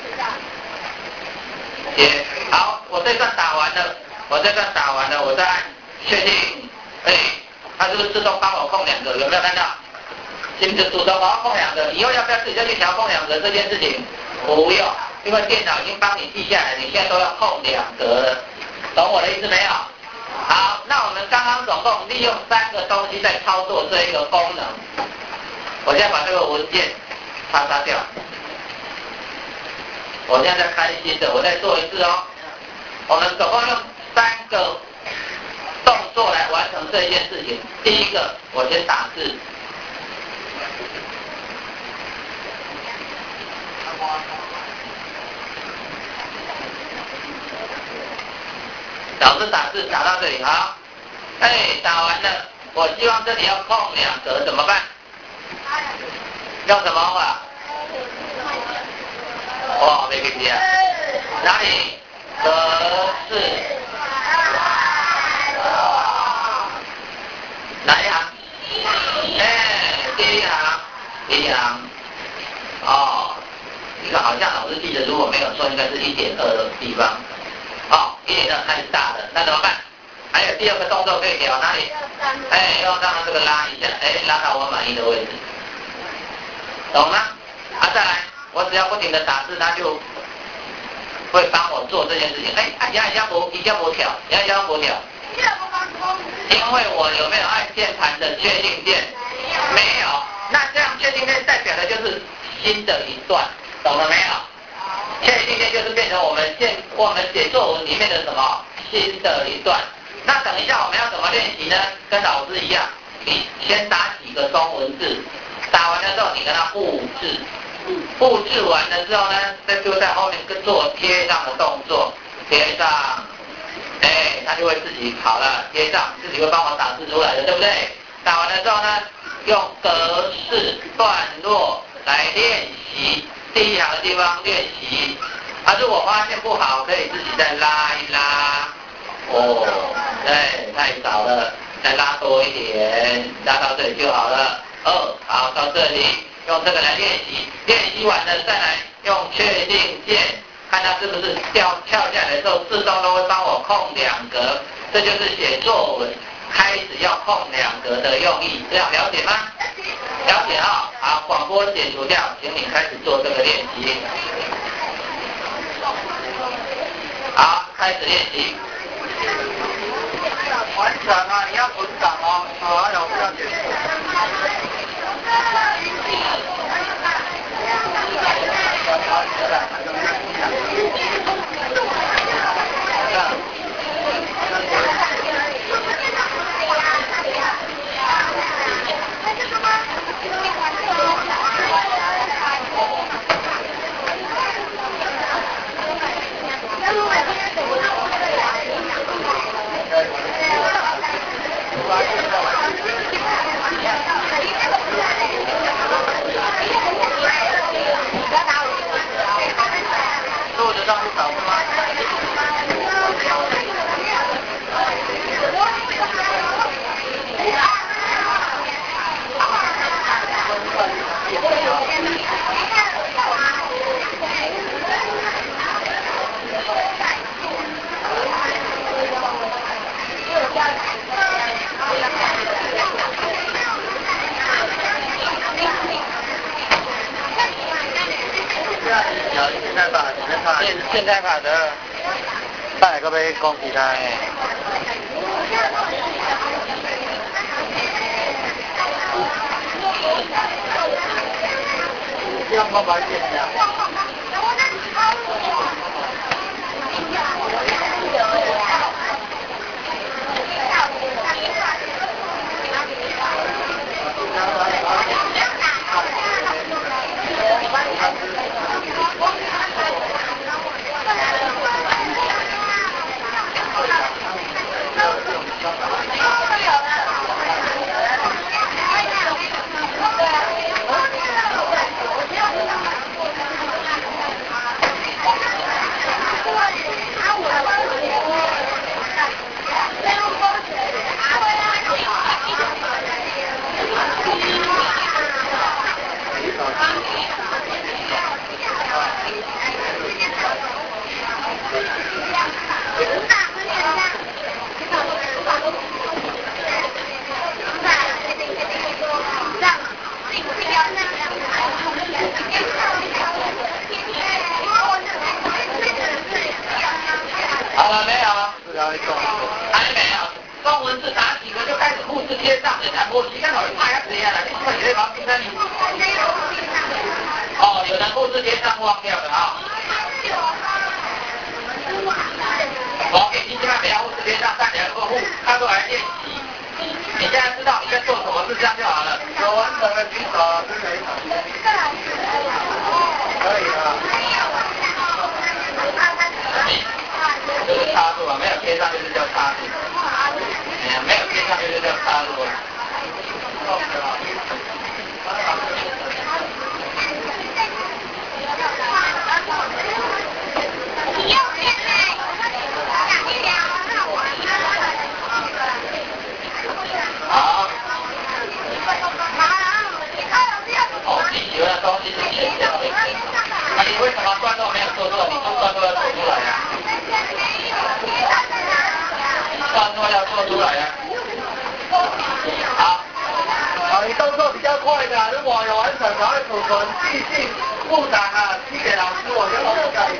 接好，我这段打完了，我这段打完了，我再按确定，哎，它是不是自动帮我空两个？有没有看到？是不是主动我要空两个？以后要不要自己再去调空两个这件事情？不用，因为电脑已经帮你记下来，你现在都要空两格了，懂我的意思没有？好，那我们刚刚总共利用三个东西在操作这一个功能，我现在把这个文件叉叉掉。我现在在开新的，我再做一次哦。我们总共用三个动作来完成这件事情。第一个，我先打字。老师打字打到这里好，哎，打完了，我希望这里要空两格，怎么办？用什么话？哦，没问题啊。哪里？格式。哪一行？哎，第一行，第一行。哦，这个好像老师记得，如果没有错，应该是一点二的地方。哦，一点二开始大的，那怎么办？还有第二个动作可以调哪里？哎，要让这个拉一下，哎，拉到我满意的位置，懂吗？啊，再来。我只要不停的打字，它就会帮我做这件事情。哎，按下一下不，一下不调，一下一下不调。因为我有没有按键盘的确定键？没有。那这样确定键代表的就是新的一段，懂了没有？确定键就是变成我们现我们写作文里面的什么新的一段。那等一下我们要怎么练习呢？跟老师一样，你先打几个中文字，打完了之后你跟它复制。布置完了之后呢，再就在后面跟做贴上的动作，贴上，哎，它就会自己好了，贴上，自己会帮我打字出来的，对不对？打完了之后呢，用格式段落来练习，第一行的地方练习。啊，如果发现不好，可以自己再拉一拉。哦，对，太少了，再拉多一点，拉到这里就好了。哦，好，到这里。用这个来练习，练习完了再来用确定键，看它是不是掉跳下来的时候自动都会帮我空两格，这就是写作文开始要空两格的用意，这样了解吗？了解哈、哦，好，广播解除掉，请你开始做这个练习。好，开始练习。 完成啊，你要存档哦，好，有不要解除。 Thank you. 现在卡的，等下搁要讲其他的。要不把剪掉。 好了没有？还没有。中文字打几个就开始复制贴上，人家我时间好像太死呀了，你快点把冰山。哦，有人复制贴上忘掉了啊。我给你千万不要复制贴上，站起来过户，看过来练习。你现在知道你在做什么事，这样就好了。 有完整的举手，是谁？可以了。 这个插入啊，没有贴上就是叫插入。哎呀，没有贴上就是叫插入啊。好。哦，你喜欢的东西是写掉的。那你为什么段落没有做错？你做段落要做出来呀、啊。段落要做出来呀、啊。好。 好，你动作比较快的，如果有完成，然后储存、记性、复档啊，寄给老师，我就不改。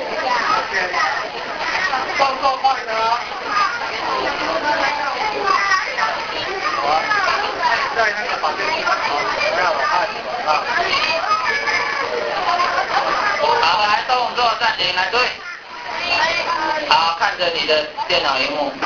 动作快的啊。好啊，在那个旁边，不要看啊。 好，来动作暂停，来对。好，看着你的电脑荧幕，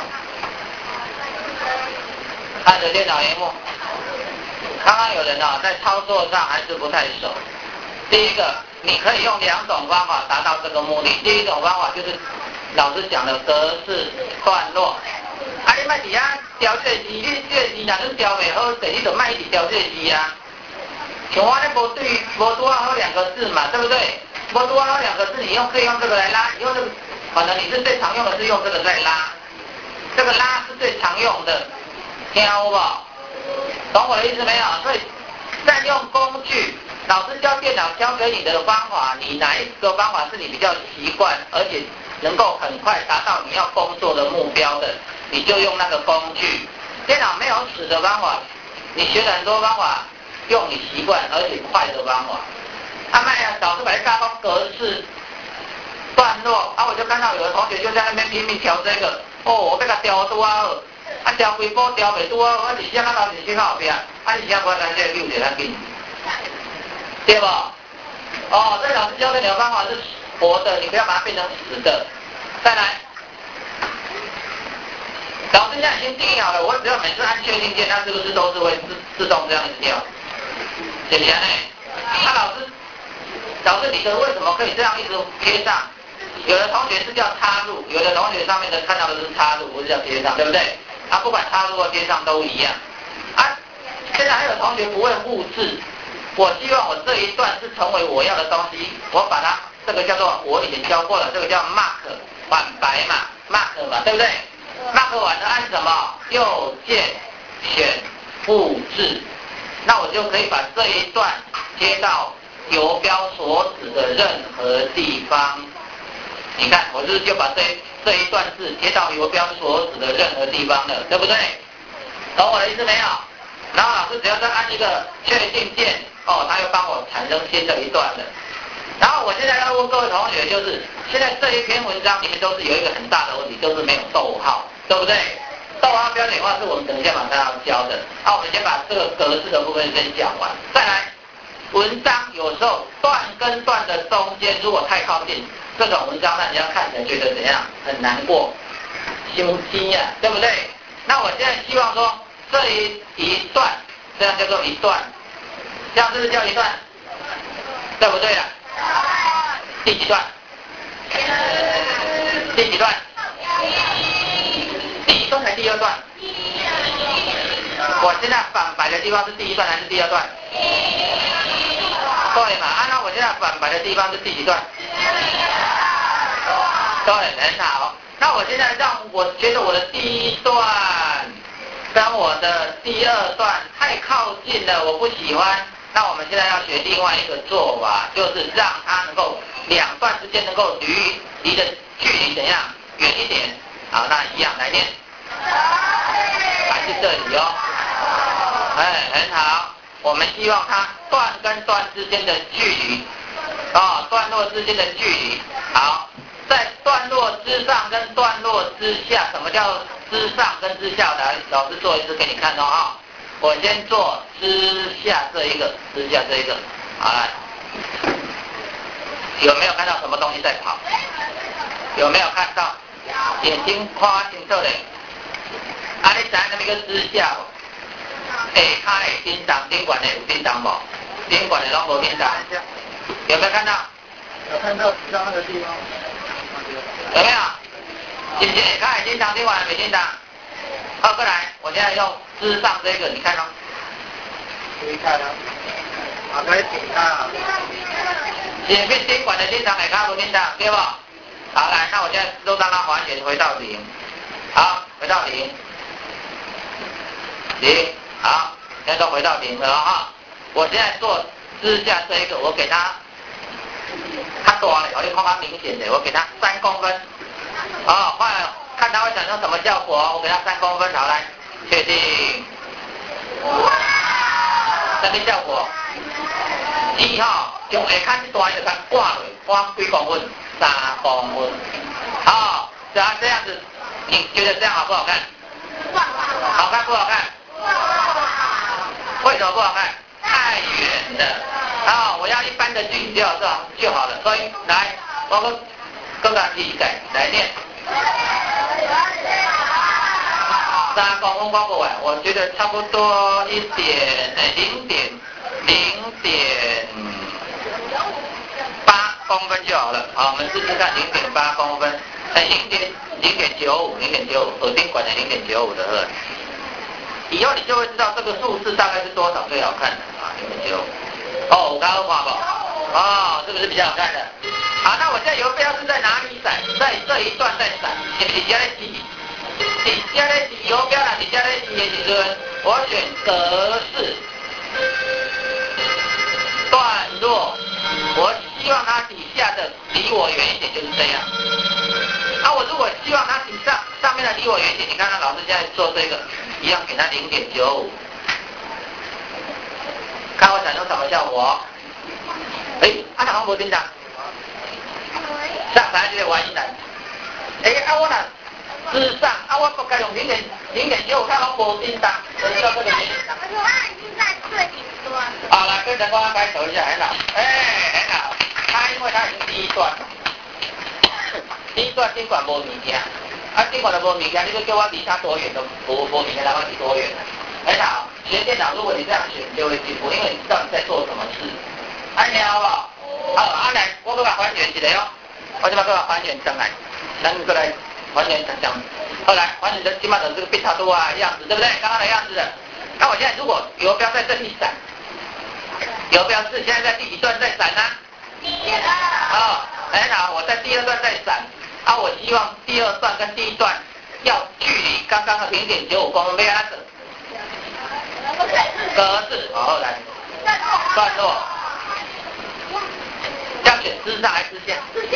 看着电脑荧幕。刚刚有人啊，在操作上还是不太熟。第一个，你可以用两种方法达到这个目的。第一种方法就是老师讲的格式段落。啊，你卖底下调这字，你这字若你调袂好势，你就卖一直调这字啊。像我咧无对无多好两个字嘛，对不对？无多好两个字，你用可以用这个来拉，你用这个，可能你是最常用的是用这个在拉，这个拉是最常用的，听好不好？懂我的意思没有？所以善用工具，老师教电脑教给你的方法，你哪一个方法是你比较习惯，而且能够很快达到你要工作的目标的，你就用那个工具。电脑没有死的方法，你学了很多方法，用你习惯而且快的方法。阿麦啊，老师把它加工格式段落，啊，我就看到有的同学就在那边拼命调这个，哦，我被他调多啊。啊，调规波调袂拄啊，我是先看到是先后壁，啊是先我咱这溜一下紧，对不？哦，这老师教给你的方法是活的，你不要把它变成死的。再来，老师现在已经定义好了，我只要每次按确定键，它是不是都是会自自动这样子调？简单呢？那、啊、老师，老师你的为什么可以这样一直贴上？有的同学是叫插入，有的同学上面的看到的是插入，不是叫贴上，对不对？啊，不管插入或贴上都一样。啊，现在还有同学不会复制，我希望我这一段是成为我要的东西，我把它这个叫做我以前教过了，这个叫 mark 反白嘛 ，mark 嘛，对不对 ？mark 完了按什么？右键选复制，那我就可以把这一段贴到游标所指的任何地方。你看，我是不是就把这这一段字贴到游标所指的任何地方了，对不对？懂我的意思没有？然后老师只要再按一个确定键，哦，他又帮我产生新的一段了。 然后我现在要问各位同学，就是现在这一篇文章里面都是有一个很大的问题，就是没有逗号，对不对？逗号标点化是我们等一下马上要教的。那我们先把这个格式的部分先讲完，再来。文章有时候段跟段的中间如果太靠近，这种文章让人家看起来觉得怎样？很难过，心机呀，对不对？那我现在希望说这一一段，这样叫做一段，这样是不是叫一段？对不对啊？第几段？第几段？第一段还是第二段？我现在反白的地方是第一段还是第二段？对嘛？按照我现在反白的地方是第几段？对，很好。那我现在让我觉得我的第一段跟我的第二段太靠近了，我不喜欢。那我们现在要学另外一个做法，就是让它能够两段之间能够离离的距离怎样远一点。好，那一样来念，还是这里哦。哎，很好。我们希望它段跟段之间的距离，啊、哦，段落之间的距离。好，在段落之上跟段落之下，什么叫之上跟之下？来，老师做一次给你看哦啊。我先做之下这一个，之下这一个，好来，有没有看到什么东西在跑？有没有看到？眼睛看清楚嘞。啊，你知道那么一个之下？下骹的叮当，顶管的有叮当无？顶管的拢无叮当。有没有看到？ 有看到其他的地方。 有没有？是不是下骹的叮当，顶管的没叮当？好，过来，我现在用之上这个，你看哦。 可以看啊。啊，可以点啊。 是不是顶管的叮当下骹无叮当，对不？好，来，那我现在都让它还原回到零。好，回到零。零。好，现在都回到零了哈。我现在做支架这一个，我给它，它多了，我就看它明显的，我给它三公分。哦，换看它会产生什么效果？我给它三公分，好来，确定。什么效果？一哈，用下看这段就看挂了，挂几公分？三公分。好，只要这样子，你觉得这样好不好看？好看不好看？为什么不好看？太远了。啊、哦，我要一般的距离就好就好了。所以来，我们各个理解来念。三公分刮过来，我觉得差不多一点，哎，零点零点八公分就好了。好，我们试试看零点八公分，哎，零点零点九五，零点九五，耳钉管的零点九五的二。以后你就会知道这个数字大概是多少最好看的啊，零点九五。哦，我刚刚画不？哦，是不是比较好看的？好，那我现在游标是在哪里闪？在这一段在闪，是不是在洗？底下在洗游标啦，底下在洗的时阵，我选格式段落，我希望它底下的离我远一点，就是这样。啊，我如果希望它底上上面的离我远一点，你看看老师现在做这个，一样给它零点九五，看会产生什么效果？哎，啊，好像无叮当，上台就玩一单。哎，啊我呐。之上啊，我不该用零点零点九五，它拢无叮当，所以叫这个零叮当。 我已经在最顶端。 好，来跟陈光开头一下，很好，哎，很好。它因为它已经第一段，第一段尽管无物件，啊，尽管都无物件，你就叫我离它多远都无无物件，然后离多远？很好，学电脑，如果你这样学，你就会进步，因为你知道你在做什么事。安听好不好？好，啊来，我给它还原一下哦，我就把它还原上来，咱过来。还原成这样，后来还原成起码的这个变差多啊样子，对不对？刚刚的样子的。那我现在如果游标在这里闪，游标是现在在第几段在闪呢、啊？ 第二。 哦，很好，我在第二段在闪。啊，我希望第二段跟第一段要距离刚刚的零点九五公分，被它的格式，好，后来段落，要选之上还是之下？ 之下。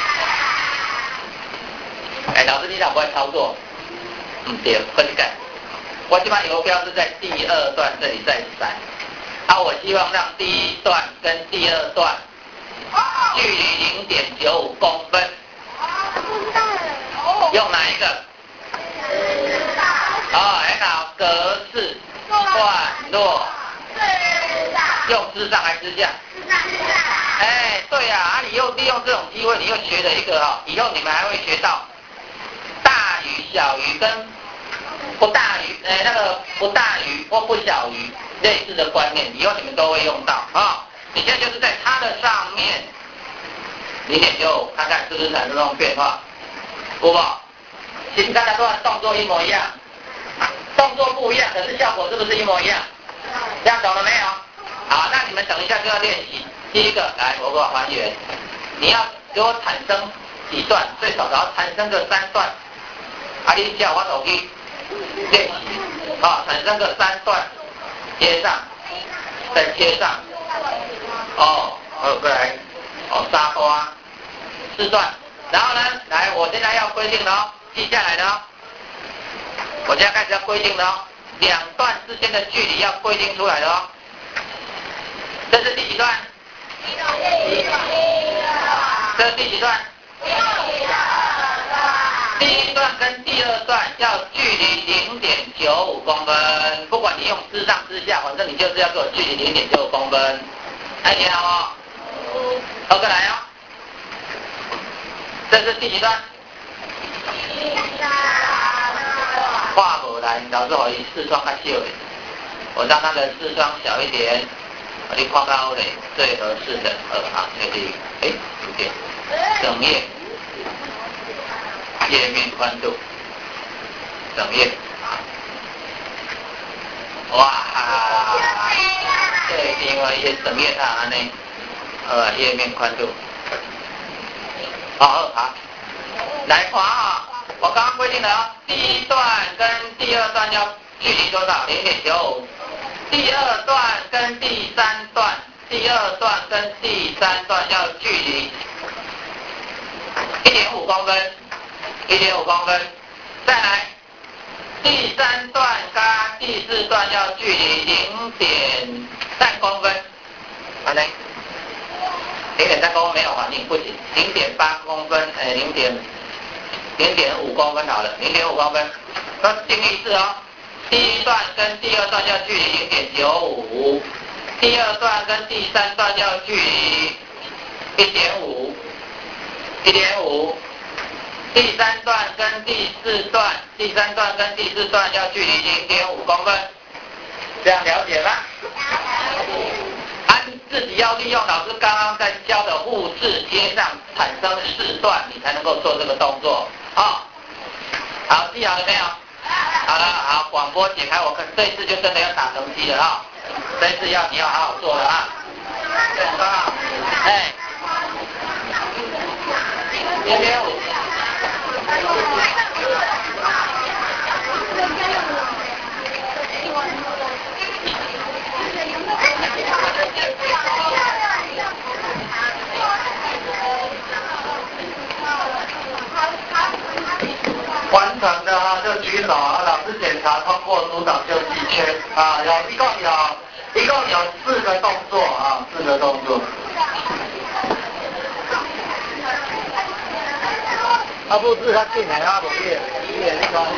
哎，老师你咋不会操作？嗯，对，分改。我基本上游标是在第二段这里在闪，啊，我希望让第一段跟第二段距离零点九五公分。用哪一个？哦，很好，格式、段落。用之上还是之下？哎，对呀、啊，啊，你又利用这种机会，你又学了一个哦，以后你们还会学到大于、小于跟不大于，哎，那个不大于或不小于类似的观念，以后你们都会用到啊、哦。你现在就是在它的上面零点九五，看看是不是产生这种变化？不不，请看它的动作一模一样，动作不一样，可是效果是不是一模一样？这样懂了没有？好，那你们等一下就要练习。第一个，来，我给我还原，你要给我产生几段，最少要产生个三段。啊，你叫我手机练习，啊，产生个三段，接上，再接上。哦，好，过来，哦，沙瓜，四段。然后呢，来，我现在要规定了哦，记下来的哦。我现在开始要规定了哦，两段之间的距离要规定出来的哦。这是第几段？这是第几段？第一段跟第二段要距离零点九五公分，不管你用之上之下，反正你就是要给我距离零点九五公分。哎，你好哦，合过来哦。这是第几段？画不来，老师我以视窗较小的，我让它的视窗小一点，你看到嘞最合适的二行确定，哎，有点整页，页面宽度，整页，哇，对，因为一整页它安尼，呃，页面宽度，好，好，来看啊。我刚刚规定了哦，第一段跟第二段要距离多少？零点九五。第二段跟第三段，第二段跟第三段要距离一点五公分，一点五公分。再来，第三段跟第四段要距离零点三公分。完了，零点三公分没有环境不行，零点八公分，哎，零点。零点五公分好了，零点五公分，那定义是哦，第一段跟第二段要距离零点九五，第二段跟第三段要距离一点五，一点五，第三段跟第四段，第三段跟第四段要距离零点五公分，这样了解吗？按自己要利用老师刚刚在教的复制贴上产生四段，你才能够做这个动作。哦，好，记好了没有？好了，好，广播解开，我看这一次就真的要打成绩了啊、哦！这一次要你要好好做了啊！对吧？哎，零点五。完成的哈就举手啊，老师检查通过，组长就记圈啊。有一共有一共有四个动作啊，四个动作。啊，不是他进来啊，不是，是那个。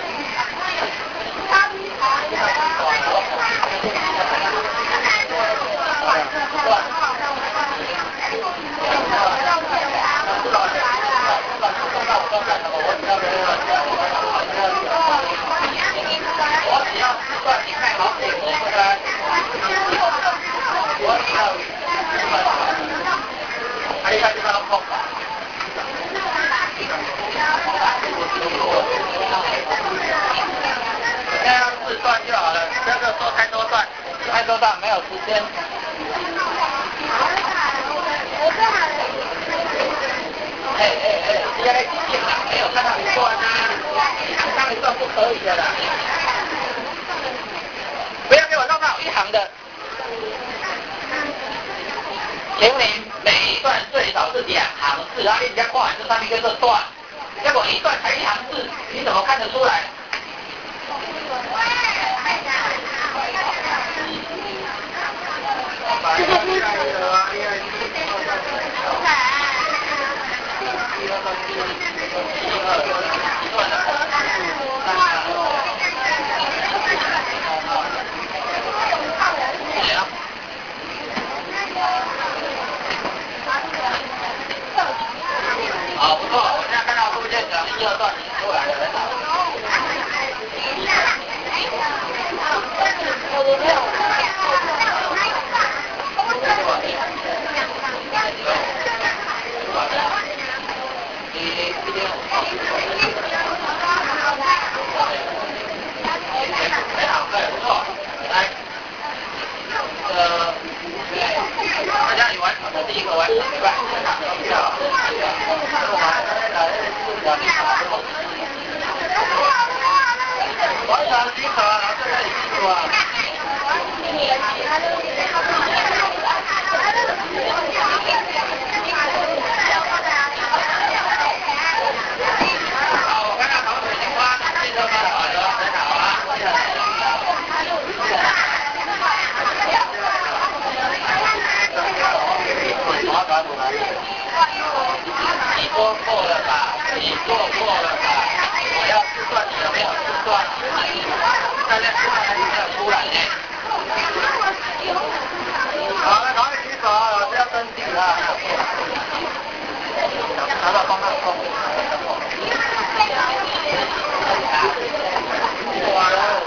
我只要四段，你看好点我回来。我只要四段，还有一个地方空吧。现在要四段就好了，这个做太多段，太多段没有时间。哎哎哎，现在几行了？没有看到一段啊，看一段不可以的啦。不要给我弄到一行的，请你每一段最少是两行字，然后你人家看这上面就是段，结果一段才一行字，你怎么看得出来？ 好，不错，我现在看到路线讲一二段出来了，很好。很好，对，不错。来，呃，大家你完成的第一个完成，对吧？完成举手啊，老师在记住啊。好，我看到好水青花，这个蛮好的，很好啊。你说过了吧？你做过了吧？我要试算，你有没有试算？大家试算还是没有出来呢？好，来，赶快举手，老师要登记了。拿到方案后。哇哦！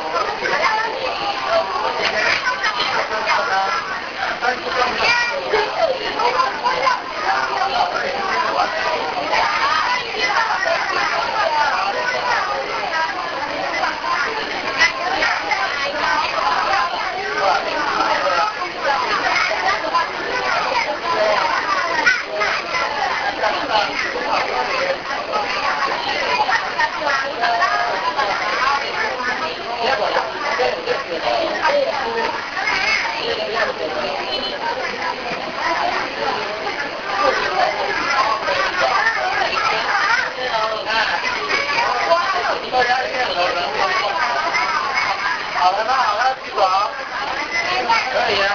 好了，那好了，举手。可以啊。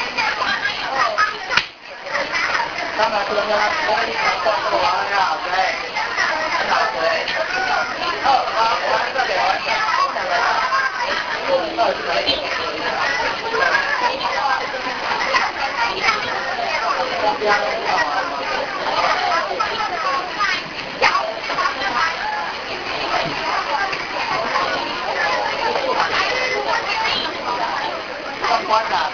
三百多张，可以过这个完了呀，对，很好，对。二八完这里完成。二可以。中间上关了。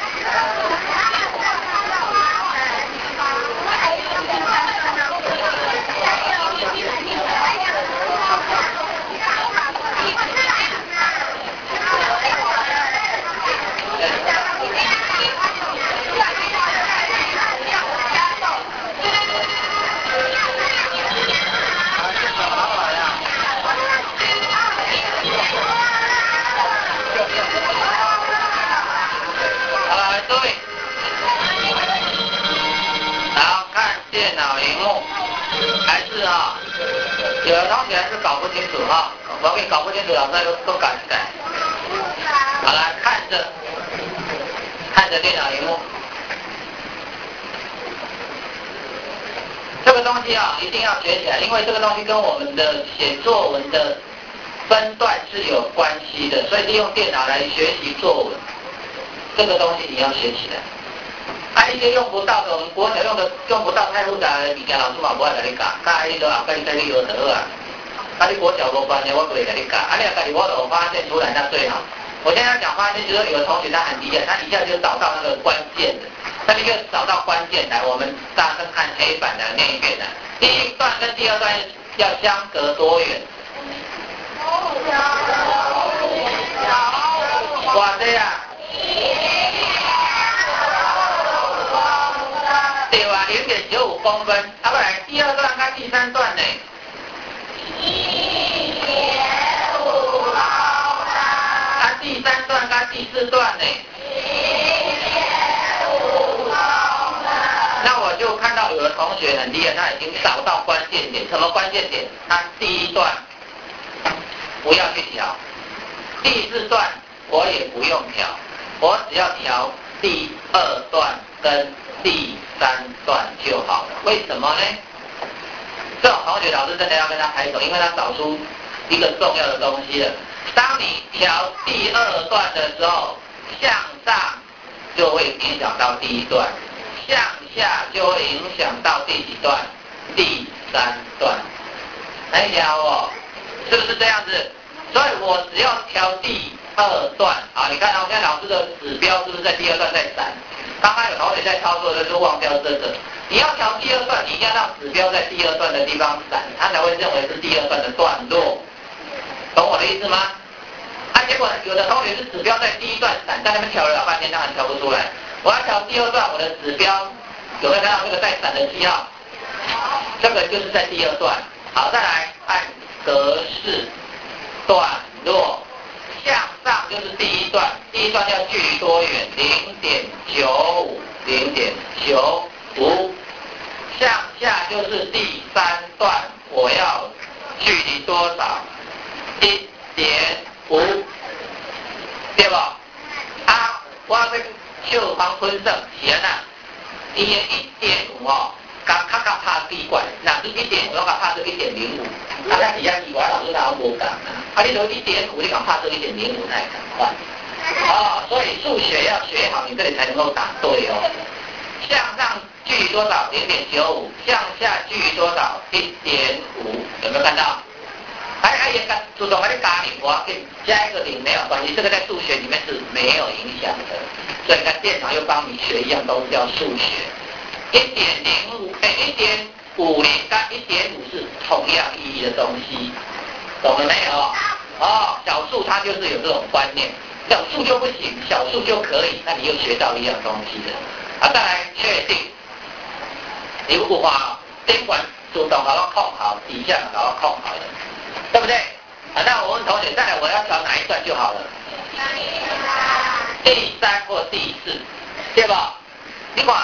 有的同学还是搞不清楚哈，我给你搞不清楚，老师都都改改。好了，看着看着电脑荧幕，这个东西啊一定要学起来，因为这个东西跟我们的写作文的分段是有关系的，所以利用电脑来学习作文，这个东西你要学起来。啊，一些用不到的，我们国小用的用不到太复杂的物件，老师嘛不爱跟你教。啊，你都后跟你跟你学就好啊。啊，你国小无关的，我不会跟你教。啊，你要家己我有发现出来，那最好。我现在讲发现，就是有的同学他很厉害，他一下就找到那个关键的，他就找到关键来。我们大声看黑板的念一遍的。第一段跟第二段要相隔多远？哇，这样。对啊，零点九五公分，啊不然第二段跟第三段呢？一点五公分。啊，第三段跟第四段呢？一点五公分。那我就看到有的同学很厉害，他已经找到关键点，什么关键点？他第一段不要去调，第四段我也不用调，我只要调第二段跟第三段就好了。为什么呢？ 这种同学老师真的要跟他拍手，因为他找出一个重要的东西了。当你调第二段的时候，向上就会影响到第一段，向下就会影响到第几段？第三段。来调哦，是不是这样子？所以我只要调第二段啊，你看到、哦、现在老师的指标是不是在第二段在闪？刚刚有同学在操作的时候忘掉这个，你要调第二段，你一定要让指标在第二段的地方闪，他才会认为是第二段的段落，懂我的意思吗？啊，结果有的同学是指标在第一段闪，在那边调了老半天，当然调不出来。我要调第二段，我的指标有没有看到这个在闪的记号？这个就是在第二段。好，再来按格式段落。向上就是第一段，第一段要距离多远？零点九五，零点九五。向下就是第三段，我要距离多少？一点五，对不？啊，我要秀黄坤胜，是啊呐，伊的一点五哦，甲较较拍奇怪，若是一点五，我甲拍做一点零五，啊，咱是啊奇怪，老师哪有无讲啊？啊，你说一点五，你敢拍做一点零五，那也赶快。哦，所以数学要学好，你这里才能够答对哦。向上距离多少？零点九五。向下距离多少？一点五。有没有看到？还还也主动把你加零，我给加一个零没有关系，这个在数学里面是没有影响的。所以看电脑又帮你学一样，都是叫数学。一点零五，哎，一点五零跟一点五是同样意义的东西，懂了没有？哦，小数它就是有这种观念，小数就不行，小数就可以，那你又学到一样东西了。啊，再来确定，你不话监管主动把它控好，底下把它控好了，对不对？啊，那我问同学，再来我要调哪一段就好了？第三或第四，对吧？你看，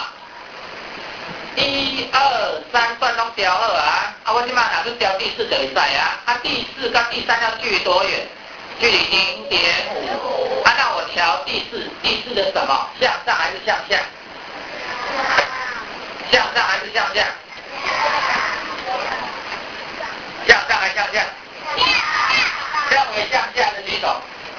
一二三段拢调好啊，啊，我即马若是调第四就会使啊，啊，第四跟第三要距离多远？距离零点五。啊，那我调第四，第四的什么？向上还是向下？向上还是向下？向上还是向下？认为向下的举手。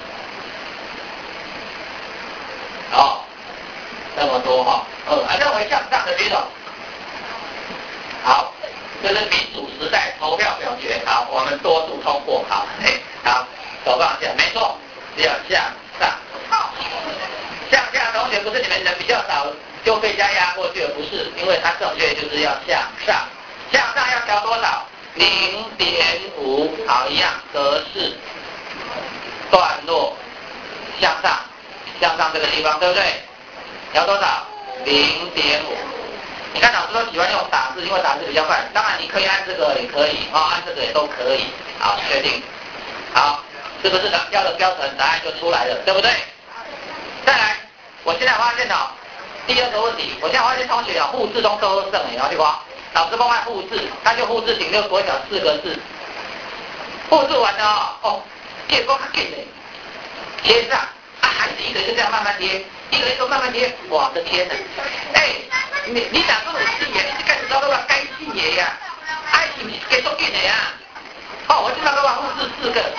哦，这么多哈、哦，呃，认为向上的举手。好，这是民主时代投票表决，好，我们多数通过，好，哎，好，手放下，没错，只要向上。向下的同学不是你们人比较少就被加压过去了，不是，因为它正确就是要向上，向上要调多少？零点五，好，一样格式段落向上，向上这个地方对不对？调多少？零点五。你看老师都喜欢用打字，因为打字比较快。当然你可以按这个也可以，哦，按这个也都可以。好，确定。好，是不是要的标准答案就出来了，对不对？再来，我现在发现了第二个问题，我现在发现同学啊，复制中都剩了，对吧？老师帮他复制，他就复制顶六国小四个字，复制完了哦，哦，结果他给的贴上，啊，还是一个就这样慢慢贴，一个一个慢慢贴，我的天哪！哎、欸，你你哪个有戏耶？你是开始找到了该戏耶呀？爱情是给做紧的呀？哦，我今早都把复制四个。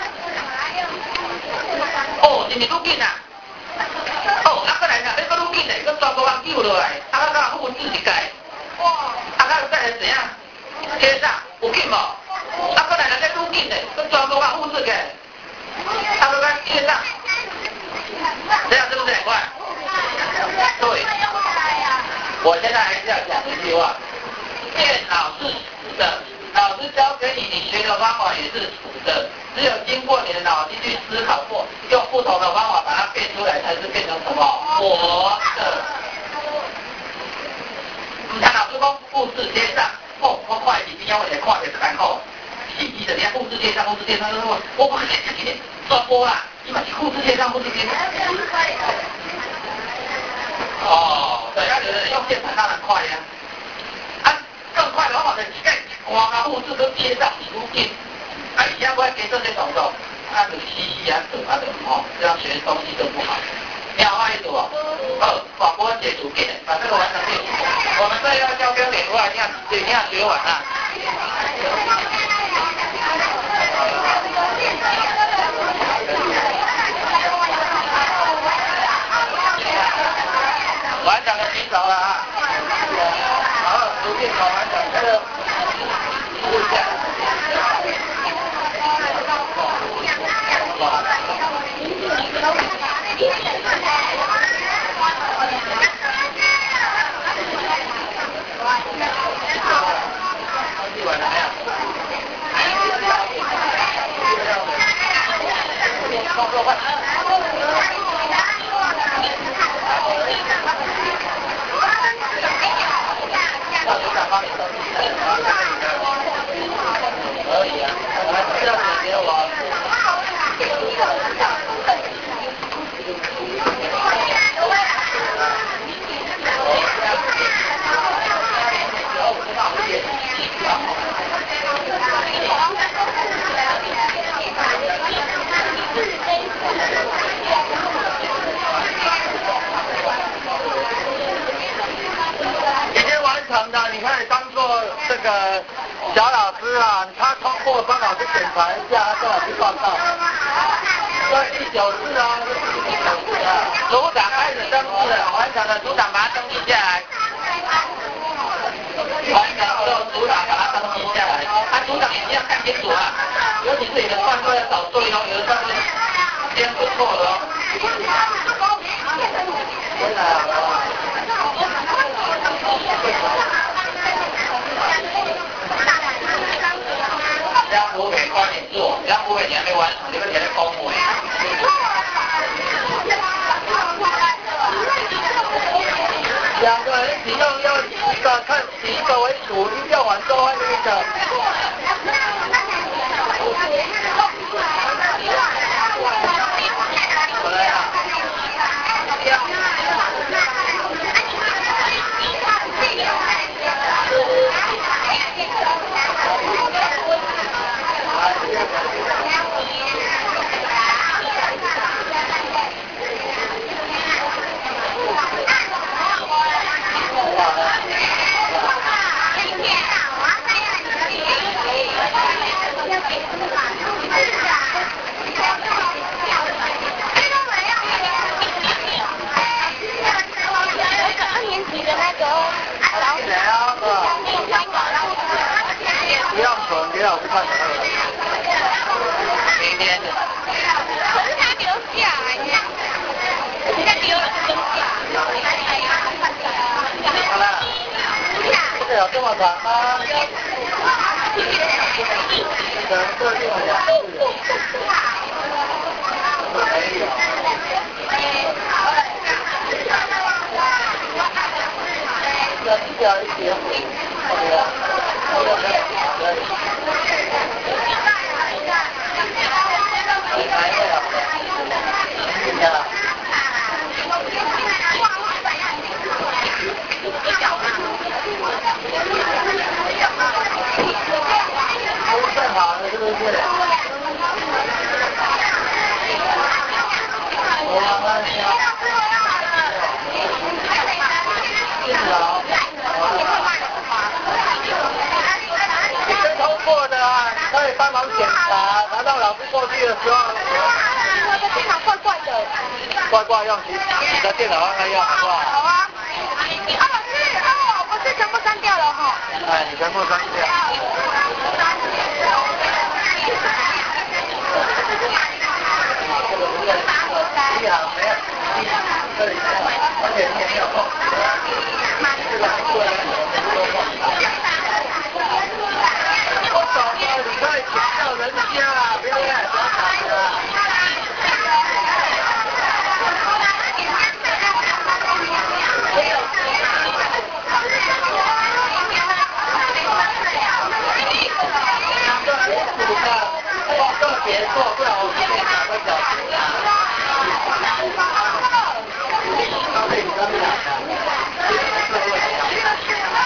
哦，是你录紧啊？哦，啊，过来啦，你个录紧的，个全部人揪落来，啊，个复制一改。哇！啊，个再来怎样？贴上有紧无？啊，过来啦，再录紧的，个全部人复制个，啊，个个贴上。这样是不是很快？对。我现在还是要讲一句话，电脑是死的，老师教给你，你学的方法也是死的，只有经过你的脑筋去思考过，用不同的方法把它变出来，才是变成什么活的。你看老师讲复制贴上，哦，我快几天我才看的看好，细细的，你看复制贴上，复制贴上，我我不写这些转播啦，你嘛是复制贴上，复制贴上。哦，对，那有的人用键盘当然快呀、啊，啊，更快的方法是哎，哇，复制都贴上出镜，啊，以前我还给这些动作，啊，就嘻嘻啊，走啊走，哦，这样学东西都不好。你好，一组哦，二，广播解除给，把这个完成进去。我们这要交标点的话，一定要一定要学完啊。 完整的举手了啊！好，逐渐考完整这个物件。动作快！让组长帮你登记的，可以啊，这样子给我。的，你可以当做这个小老师啊，他通过帮老师检查一下，跟老师报告。对，第九次啊，第九次啊，组长开始登记了，完成了，组长把它登记下来。完成之后，组长把它登记下来。啊，组长一定要看清楚啊，尤其是你的算术要找对哦，有的算术编不错的哦。回来啊！江湖北快点做，江湖北你还没完成，你们给他恭维。两个人一起用，要一个看一个为主，一定要往最后那个。好了呀。不要存，给老师看。明天的。 可是他留下来呀，人家丢了就丢下。 好了。这个有这么长吗？可能设定了两次。没有。要一条一条。对啊。正好的是不是？我们电脑。通过的啊，你可以帮忙检查，拿到老师过去的时候。 我的电脑怪怪的。 怪怪用你你的电脑让他用好不好？ 好啊。啊，老师，哦，我是全部删掉了哈。 哎，你全部删掉。你好，没有。这里没有，而且你也没有空。这个过来。我走了，你可以请教人家啊，不要来小吵的。两个人组的，报告结束，不然我给你两个小时啊。他被你跟讲的。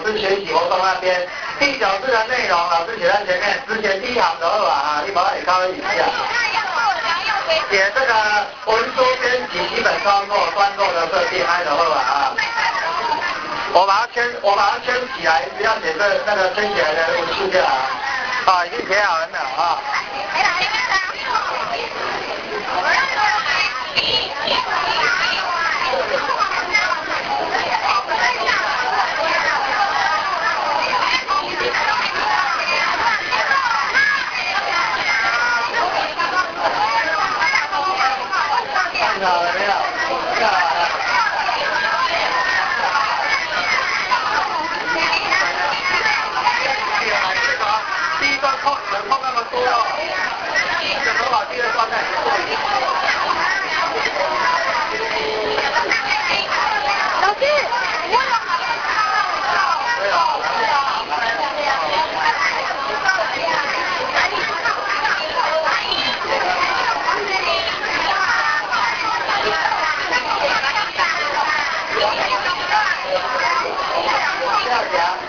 师学习活动那边，第九次的内容老师写在前面，只写第一行就好啊，你把它也稍微一下。写这个文书编辑基本操作、端构的设计还有好啊。我把它圈，我把它圈起来，不要写这那个圈起来的文书就好。啊，已经写好了啊。看好了没有？看好了。第一段扣你们扣那么多哦，这头发第二段再做一点。 老师，我有。 对啊。不要讲。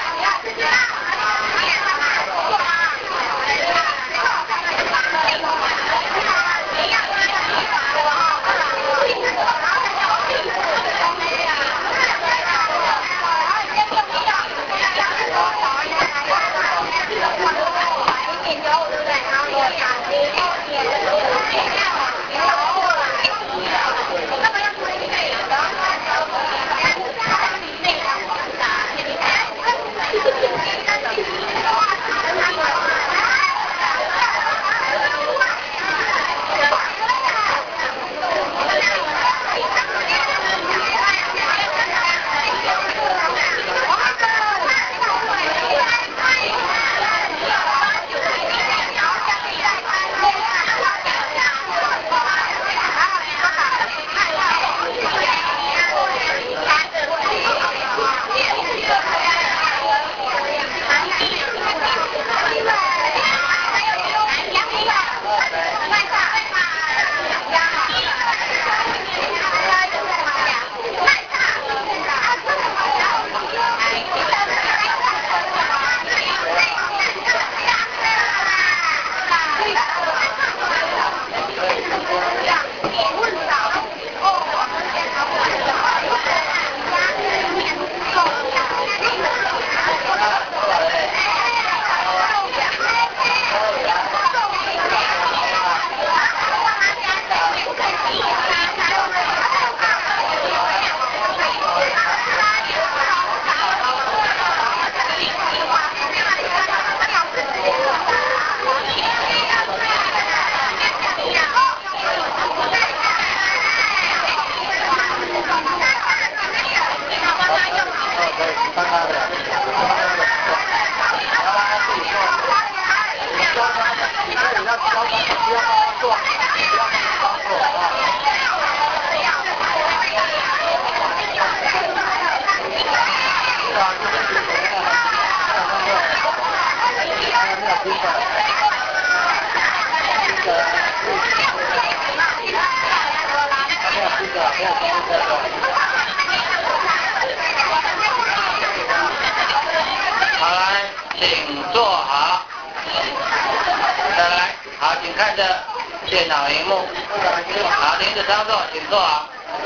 好，来，请坐好。再来，好，请看着电脑荧幕。好，停止操作，请坐好。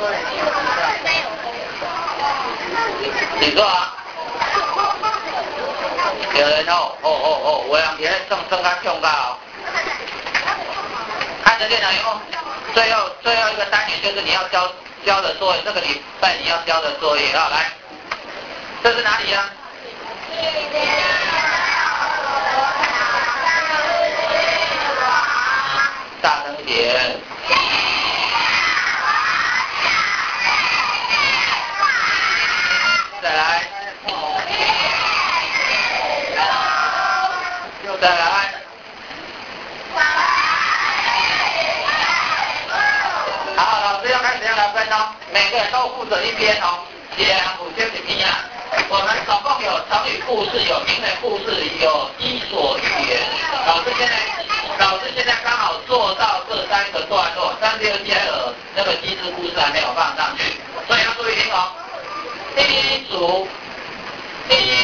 请坐好。有人哦，哦哦哦，我两天正正看用到。看着电脑荧幕，最后最后一个单元就是你要交交的作业，这个礼拜你要交的作业啊，来，这是哪里呀？大声点。再来。再来。好，老师要开始要来分哦，每个人都负责一篇哦，两五千几篇啊。我们总共有成语故事，有名人故事，有伊索寓言。老师现在，老师现在刚好做到这三个段落，三六七还有那个机智故事还没有放上去，所以要注意听哦。第一组，第一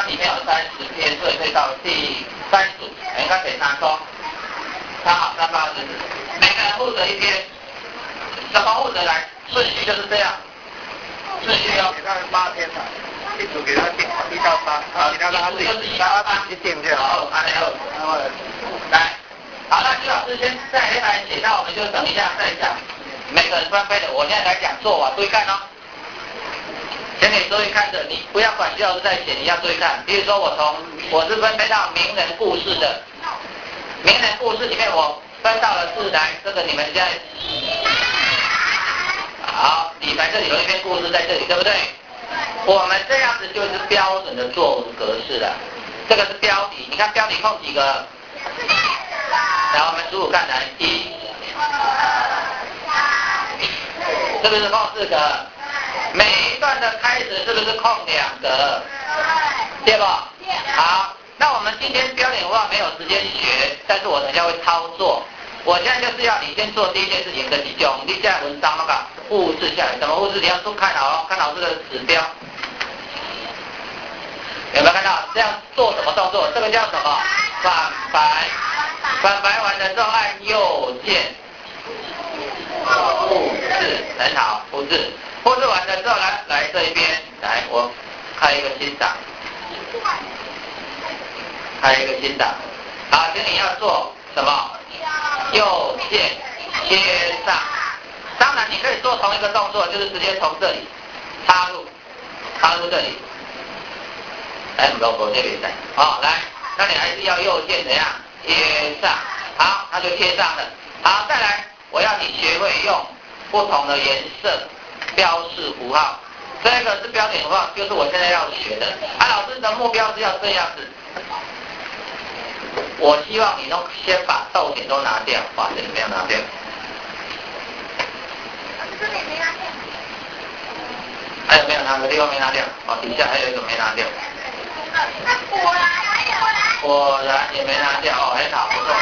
里面有三十篇，所以可以到第三组，应该给三说。三好三八日，每个人负责一篇，怎么负责来？顺序就是这样，顺序哦。 给他八篇了，一组给他定一到八，啊，其他他自己他自己定就好。 好，安好，来，好，那徐老师先在黑板写，那我们就等一下再讲每个人分配的。我现在来讲做法，注意看哦。请你注意看着，你不要管徐老师在写，你要注意看。比如说我从我是分配到名人故事的，名人故事里面我分到了是来这个你们现在。好，李白这里有一篇故事在这里，对不对？我们这样子就是标准的作文格式了。这个是标题，你看标题空几个？然后我们数数看来，一、是不是空四个？每一段的开始是不是空两格？对吧？好，那我们今天标点符号没有时间学，但是我等一下会操作。我现在就是要你先做第一件事情的集中，你现在文章那个复制下来，怎么复制？你要多看好哦，看老师的指标。有没有看到？这样做什么动作？这个叫什么？反白。反白完的时候按右键，复制，很好，复制。复制完的时候来来这一边，来我开一个新档，开一个新档。好，请你要做什么？右键贴上。当然你可以做同一个动作，就是直接从这里插入，插入这里。哎，不不，这边在。好，来，那你还是要右键怎样贴上？好，那就贴上了。好，再来，我要你学会用不同的颜色标示符号。这个是标点符号，就是我现在要学的。啊，老师的目标是要这样子。我希望你都先把逗点都拿掉，哇，这里没有拿掉。 这里没拿掉。 还有没有哪个地方没拿掉？哦，底下还有一个没拿掉。 那果然还有。 果然也没拿掉哦，很好，不错。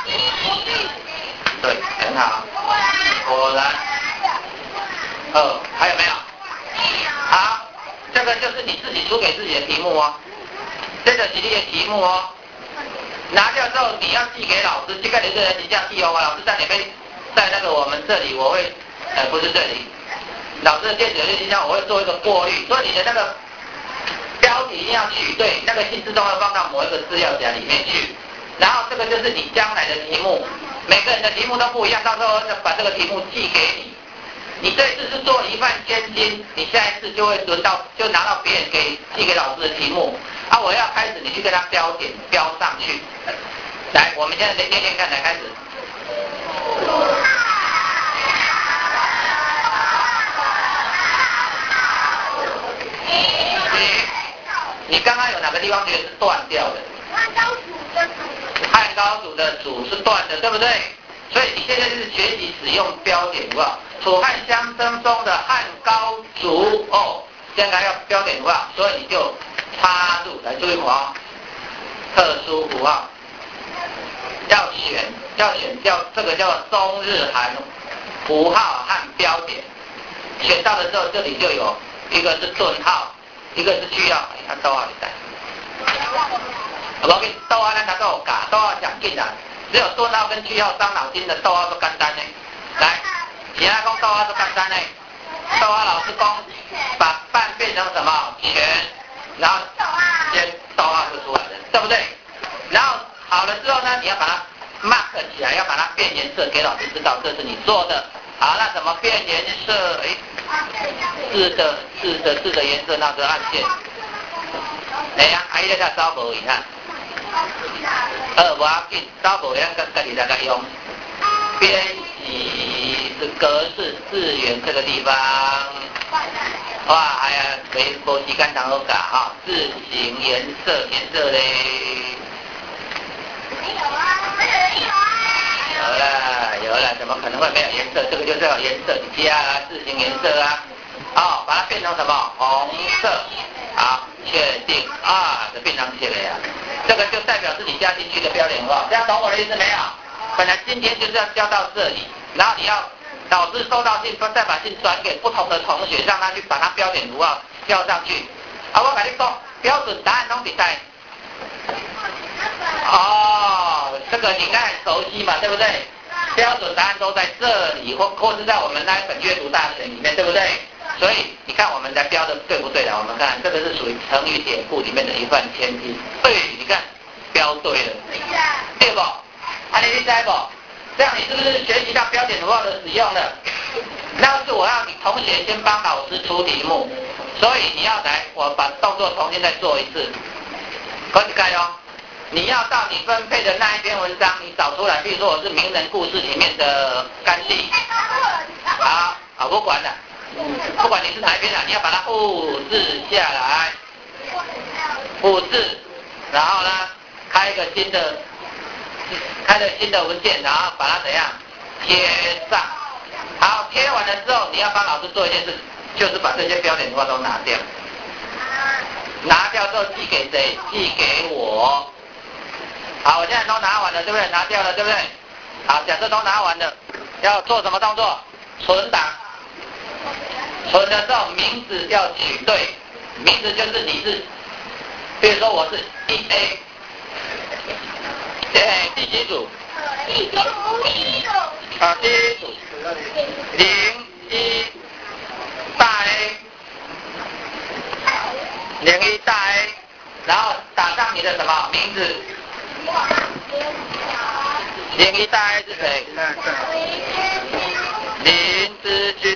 对，很好。果然。哦，还有没有？好，这个就是你自己出给自己的题目哦，这个是你的题目哦。拿掉之后你要寄给老师，这个你这人你这样寄哦，老师在你会在那个我们这里我会，呃不是这里，老师的电子邮件信箱我会做一个过滤，所以你的那个标题一定要取对，那个信自动会放到某一个资料夹里面去，然后这个就是你将来的题目，每个人的题目都不一样，到时候把这个题目寄给你，你这一次是做了一半千金，你下一次就会轮到就拿到别人给寄给老师的题目。啊！我要开始，你去跟他标点标上去。来，我们现在练练练看，来开始。你刚刚有哪个地方觉得是断掉的？ 汉高祖的祖。 汉高祖的祖是断的，对不对？所以你现在就是学习使用标点符号。楚汉相争中的汉高祖哦，现在要标点符号，所以你就。插入来注意符号，特殊符号要选要选叫这个叫中日韩符号和标点，选到的时候这里就有一个是顿号，一个是句号，你看逗号你看，我给你逗号咱才够假，逗号讲紧啊，只有顿号跟句号伤脑筋的，逗号都简单呢。来，其他讲逗号都简单呢，逗号老师讲把半变成什么全。然后先逗号就出来了，对不对？然后好了之后呢，你要把它 mark 起来，要把它变颜色，给老师知道这是你做的。好，那怎么变颜色？哎，字的字的字的颜色，那就按键。哎呀，哎呀，找无你看。呃，无要紧，找无样个自己来个用。编辑是格式字源这个地方。哇，哎呀，没无时间通好教哈，字形颜色颜色嘞。 没有啊，没有啊。 有了有了，怎么可能会没有颜色？这个就是要颜色加啊，字形颜色啊。哦，把它变成什么？红色。好，确定啊，就变成这个呀。这个就代表是你加进去的标点符号，这样懂我的意思没有？本来今天就是要教到这里，然后你要。老师收到信，再把信转给不同的同学，让他去把他标点符号标上去。啊，我跟你讲， 标准答案拢伫在。哦，这个你应该很熟悉嘛，对不对？标准答案都在这里，或或是在我们那一本阅读大全里面，对不对？所以你看我们在标的对不对的？我们看这个是属于成语典故里面的一份千金。对，你看标对了，对不？啊，你知不？这样你是不是学习到标点符号的使用了？那是我要你同学先帮老师出题目，所以你要来，我把动作重新再做一次。可以盖哦。你要到你分配的那一篇文章，你找出来，比如说我是名人故事里面的甘地，好，好不管了，不管你是哪一篇啦，你要把它复制下来，复制，然后呢，开一个新的，开个新的文件，然后把它怎样贴上，好，贴完了之后，你要帮老师做一件事，就是把这些标点符号都拿掉，拿掉之后寄给谁？寄给我。好，我现在都拿完了，对不对？拿掉了，对不对？好，假设都拿完了，要做什么动作？存档。存的时候名字要取对，名字就是你是，比如说我是一 A， 哎，第几组？第一组。啊，第一组。零一大 A， 零一大 A， 然后打上你的什么名字？零一大 A 是谁？林之君。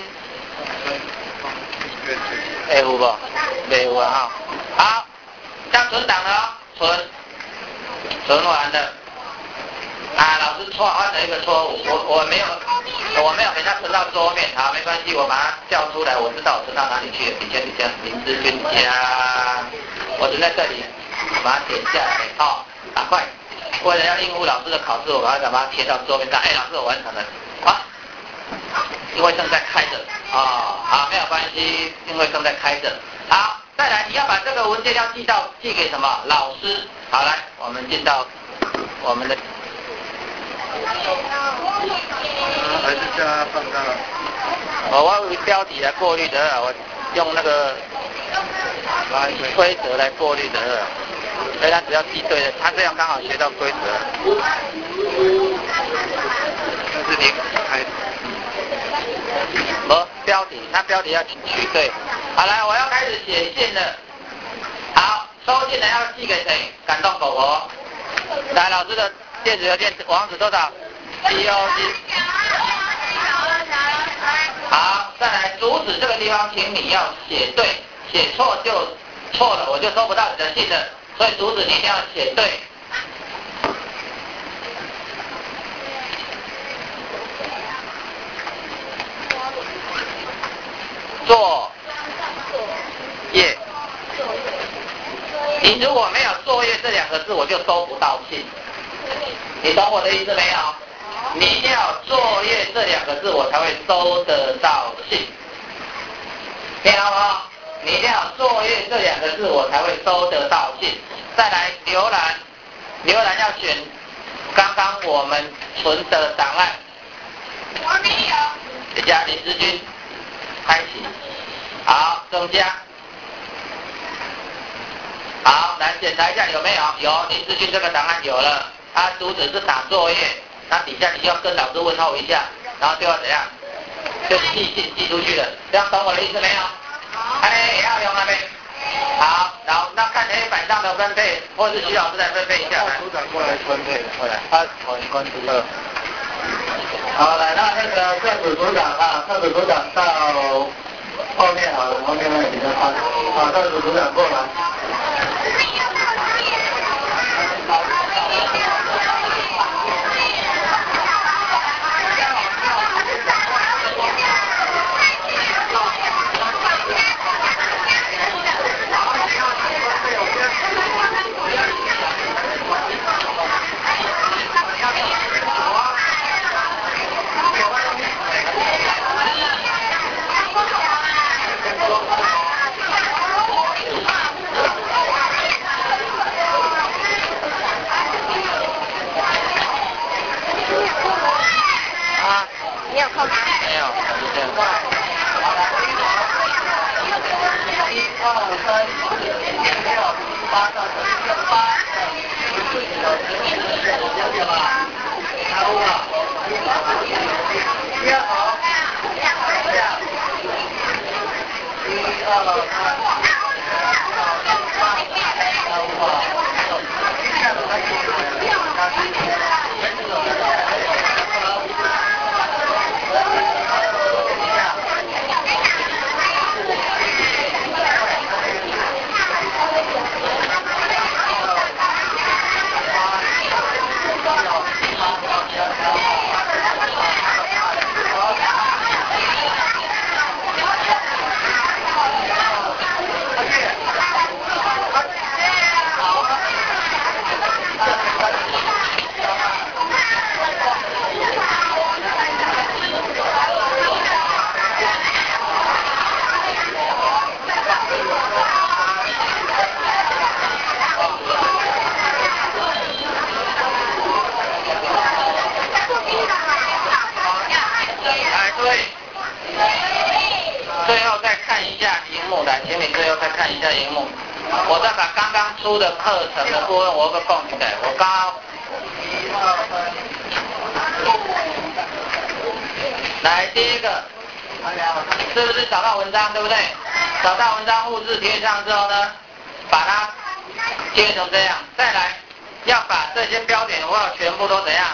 会有不？没有啊哈。好，这样存档了哦，存，存完了。啊，老师错犯了一个错误，我我没有，我没有给他存到桌面，好，没关系，我把它叫出来，我知道我存到哪里去了。底下底下，林之君加，我存在这里，把它点下来，哦，赶快。为了要应付老师的考试，我把它把它贴到桌面上。哎，老师，我完成了。啊，因为正在开着。哦，好，没有关系，因为正在开着。好，再来，你要把这个文件要寄到寄给什么？老师。好，来，我们进到我们的。 还是叫他放大。 我我用标题来过滤的，我用那个规则来过滤的。所以他只要记对了，他这样刚好学到规则。 那是零开始。 不，标题，他标题要取对。好，来，我要开始写信了。好，收信人要寄给谁？感动狗狗。来，老师的电子邮件网址多少 ？G O G。好，再来主旨这个地方，请你要写对，写错就错了，我就收不到你的信了。所以主旨你一定要写对。作业，你如果没有作业这两个字，我就收不到信。你懂我的意思没有？你一定要作业这两个字，我才会收得到信。听到吗？你一定要作业这两个字，我才会收得到信。再来浏览，浏览要选刚刚我们存的档案。 我没有。 加林之君，开启。好，增加。好，来检查一下有没有？有，林之君这个档案有了。它主旨是打作业，那底下你就要跟老师问候一下，然后就要怎样？就寄信寄出去了。这样懂我的意思没有？哎，也要用了没？好，然后那看黑板上的分配，或是徐老师来分配一下。 组长过来分配， 过来，他我关注了。 好，来，那那个课组组长啊，课组组长到后面好了，后面那个比较宽。好，课组组长过来。 你有空吗？ 没有，就这样。 二三四五六七八到九十八，不是你的十五十六九点吧？然后啊，第二行，下，一二三，然后啊，接下来我们最后再看一下荧幕，来，请你最后再看一下荧幕。我再把刚刚出的课程的部分，我个供起来。我刚刚来第一个，是不是找到文章，对不对？找到文章复制贴上之后呢，把它贴成这样。再来，要把这些标点符号全部都怎样？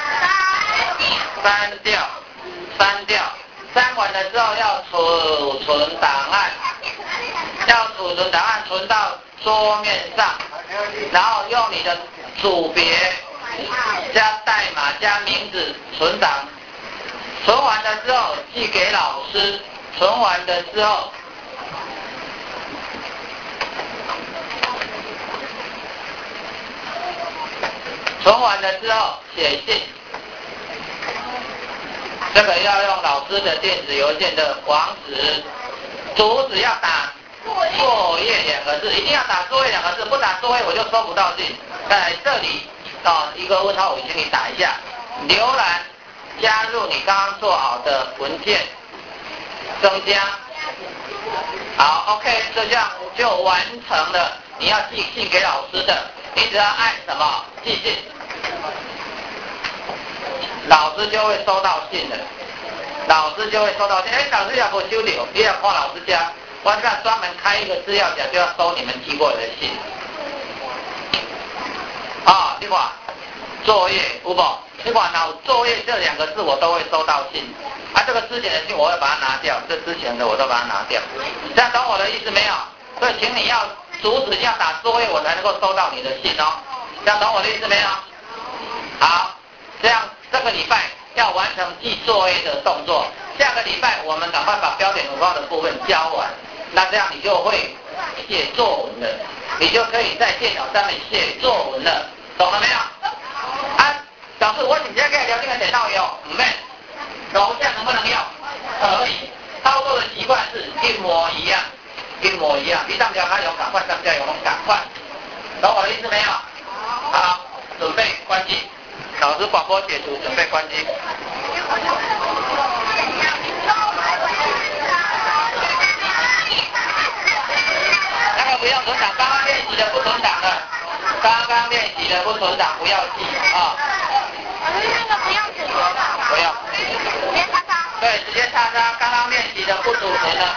删掉，删掉。删完了之后要储存档案，要储存档案存到桌面上，然后用你的组别加代码加名字存档，存完了之后寄给老师，存完了之后存完了之后写信。这个要用老师的电子邮件的网址，主旨要打作业两个字，一定要打作业两个字，不打作业我就收不到信。在这里哦，一个问号，我请你打一下，浏览加入你刚刚做好的文件，增加，好 ，OK， 就这样就完成了你要寄信给老师的，你只要按什么寄信。老师就会收到信的，老师就会收到信。哎，老师要给我修理，你要看老师家，我这专门开一个资料夹，就要收你们寄过来的信。啊，你看作业有无？你看有作业这两个字我都会收到信，啊，这个之前的信我会把它拿掉，这之前的我都把它拿掉。这样懂我的意思没有？所以请你要主旨要打作业，我才能够收到你的信哦。这样懂我的意思没有？好，这样。这个礼拜要完成记作业的动作，下个礼拜我们赶快把标点符号的部分教完，那这样你就会写作文了，你就可以在电脑上面写作文了，懂了没有？啊，老师，我请假可以聊这个电脑用，唔咩？楼下能不能用？可以，操作的习惯是一模一样，一模一样。你上交他用，赶快上交用，赶快，懂我的意思没有？好，准备关机。老师广播解读，准备关机。那个不用存档，刚刚练习的不存档的，刚刚练习的不存档，不要记啊。 老师，那个不用储存的。 不要。 直接叉叉。 对，直接叉叉，刚刚练习的不储存的。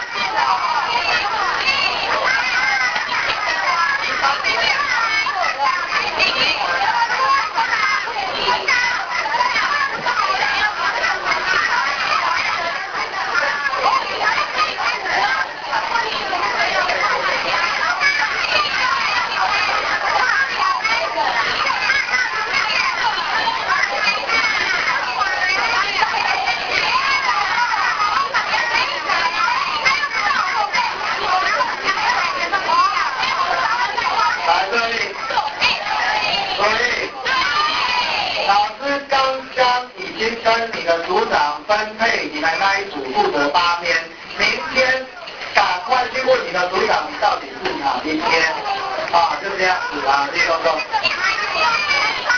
跟你的组长分配你们那一组负责八篇，明天赶快去问你的组长你到底是哪一天啊，就这样子啊，李东东。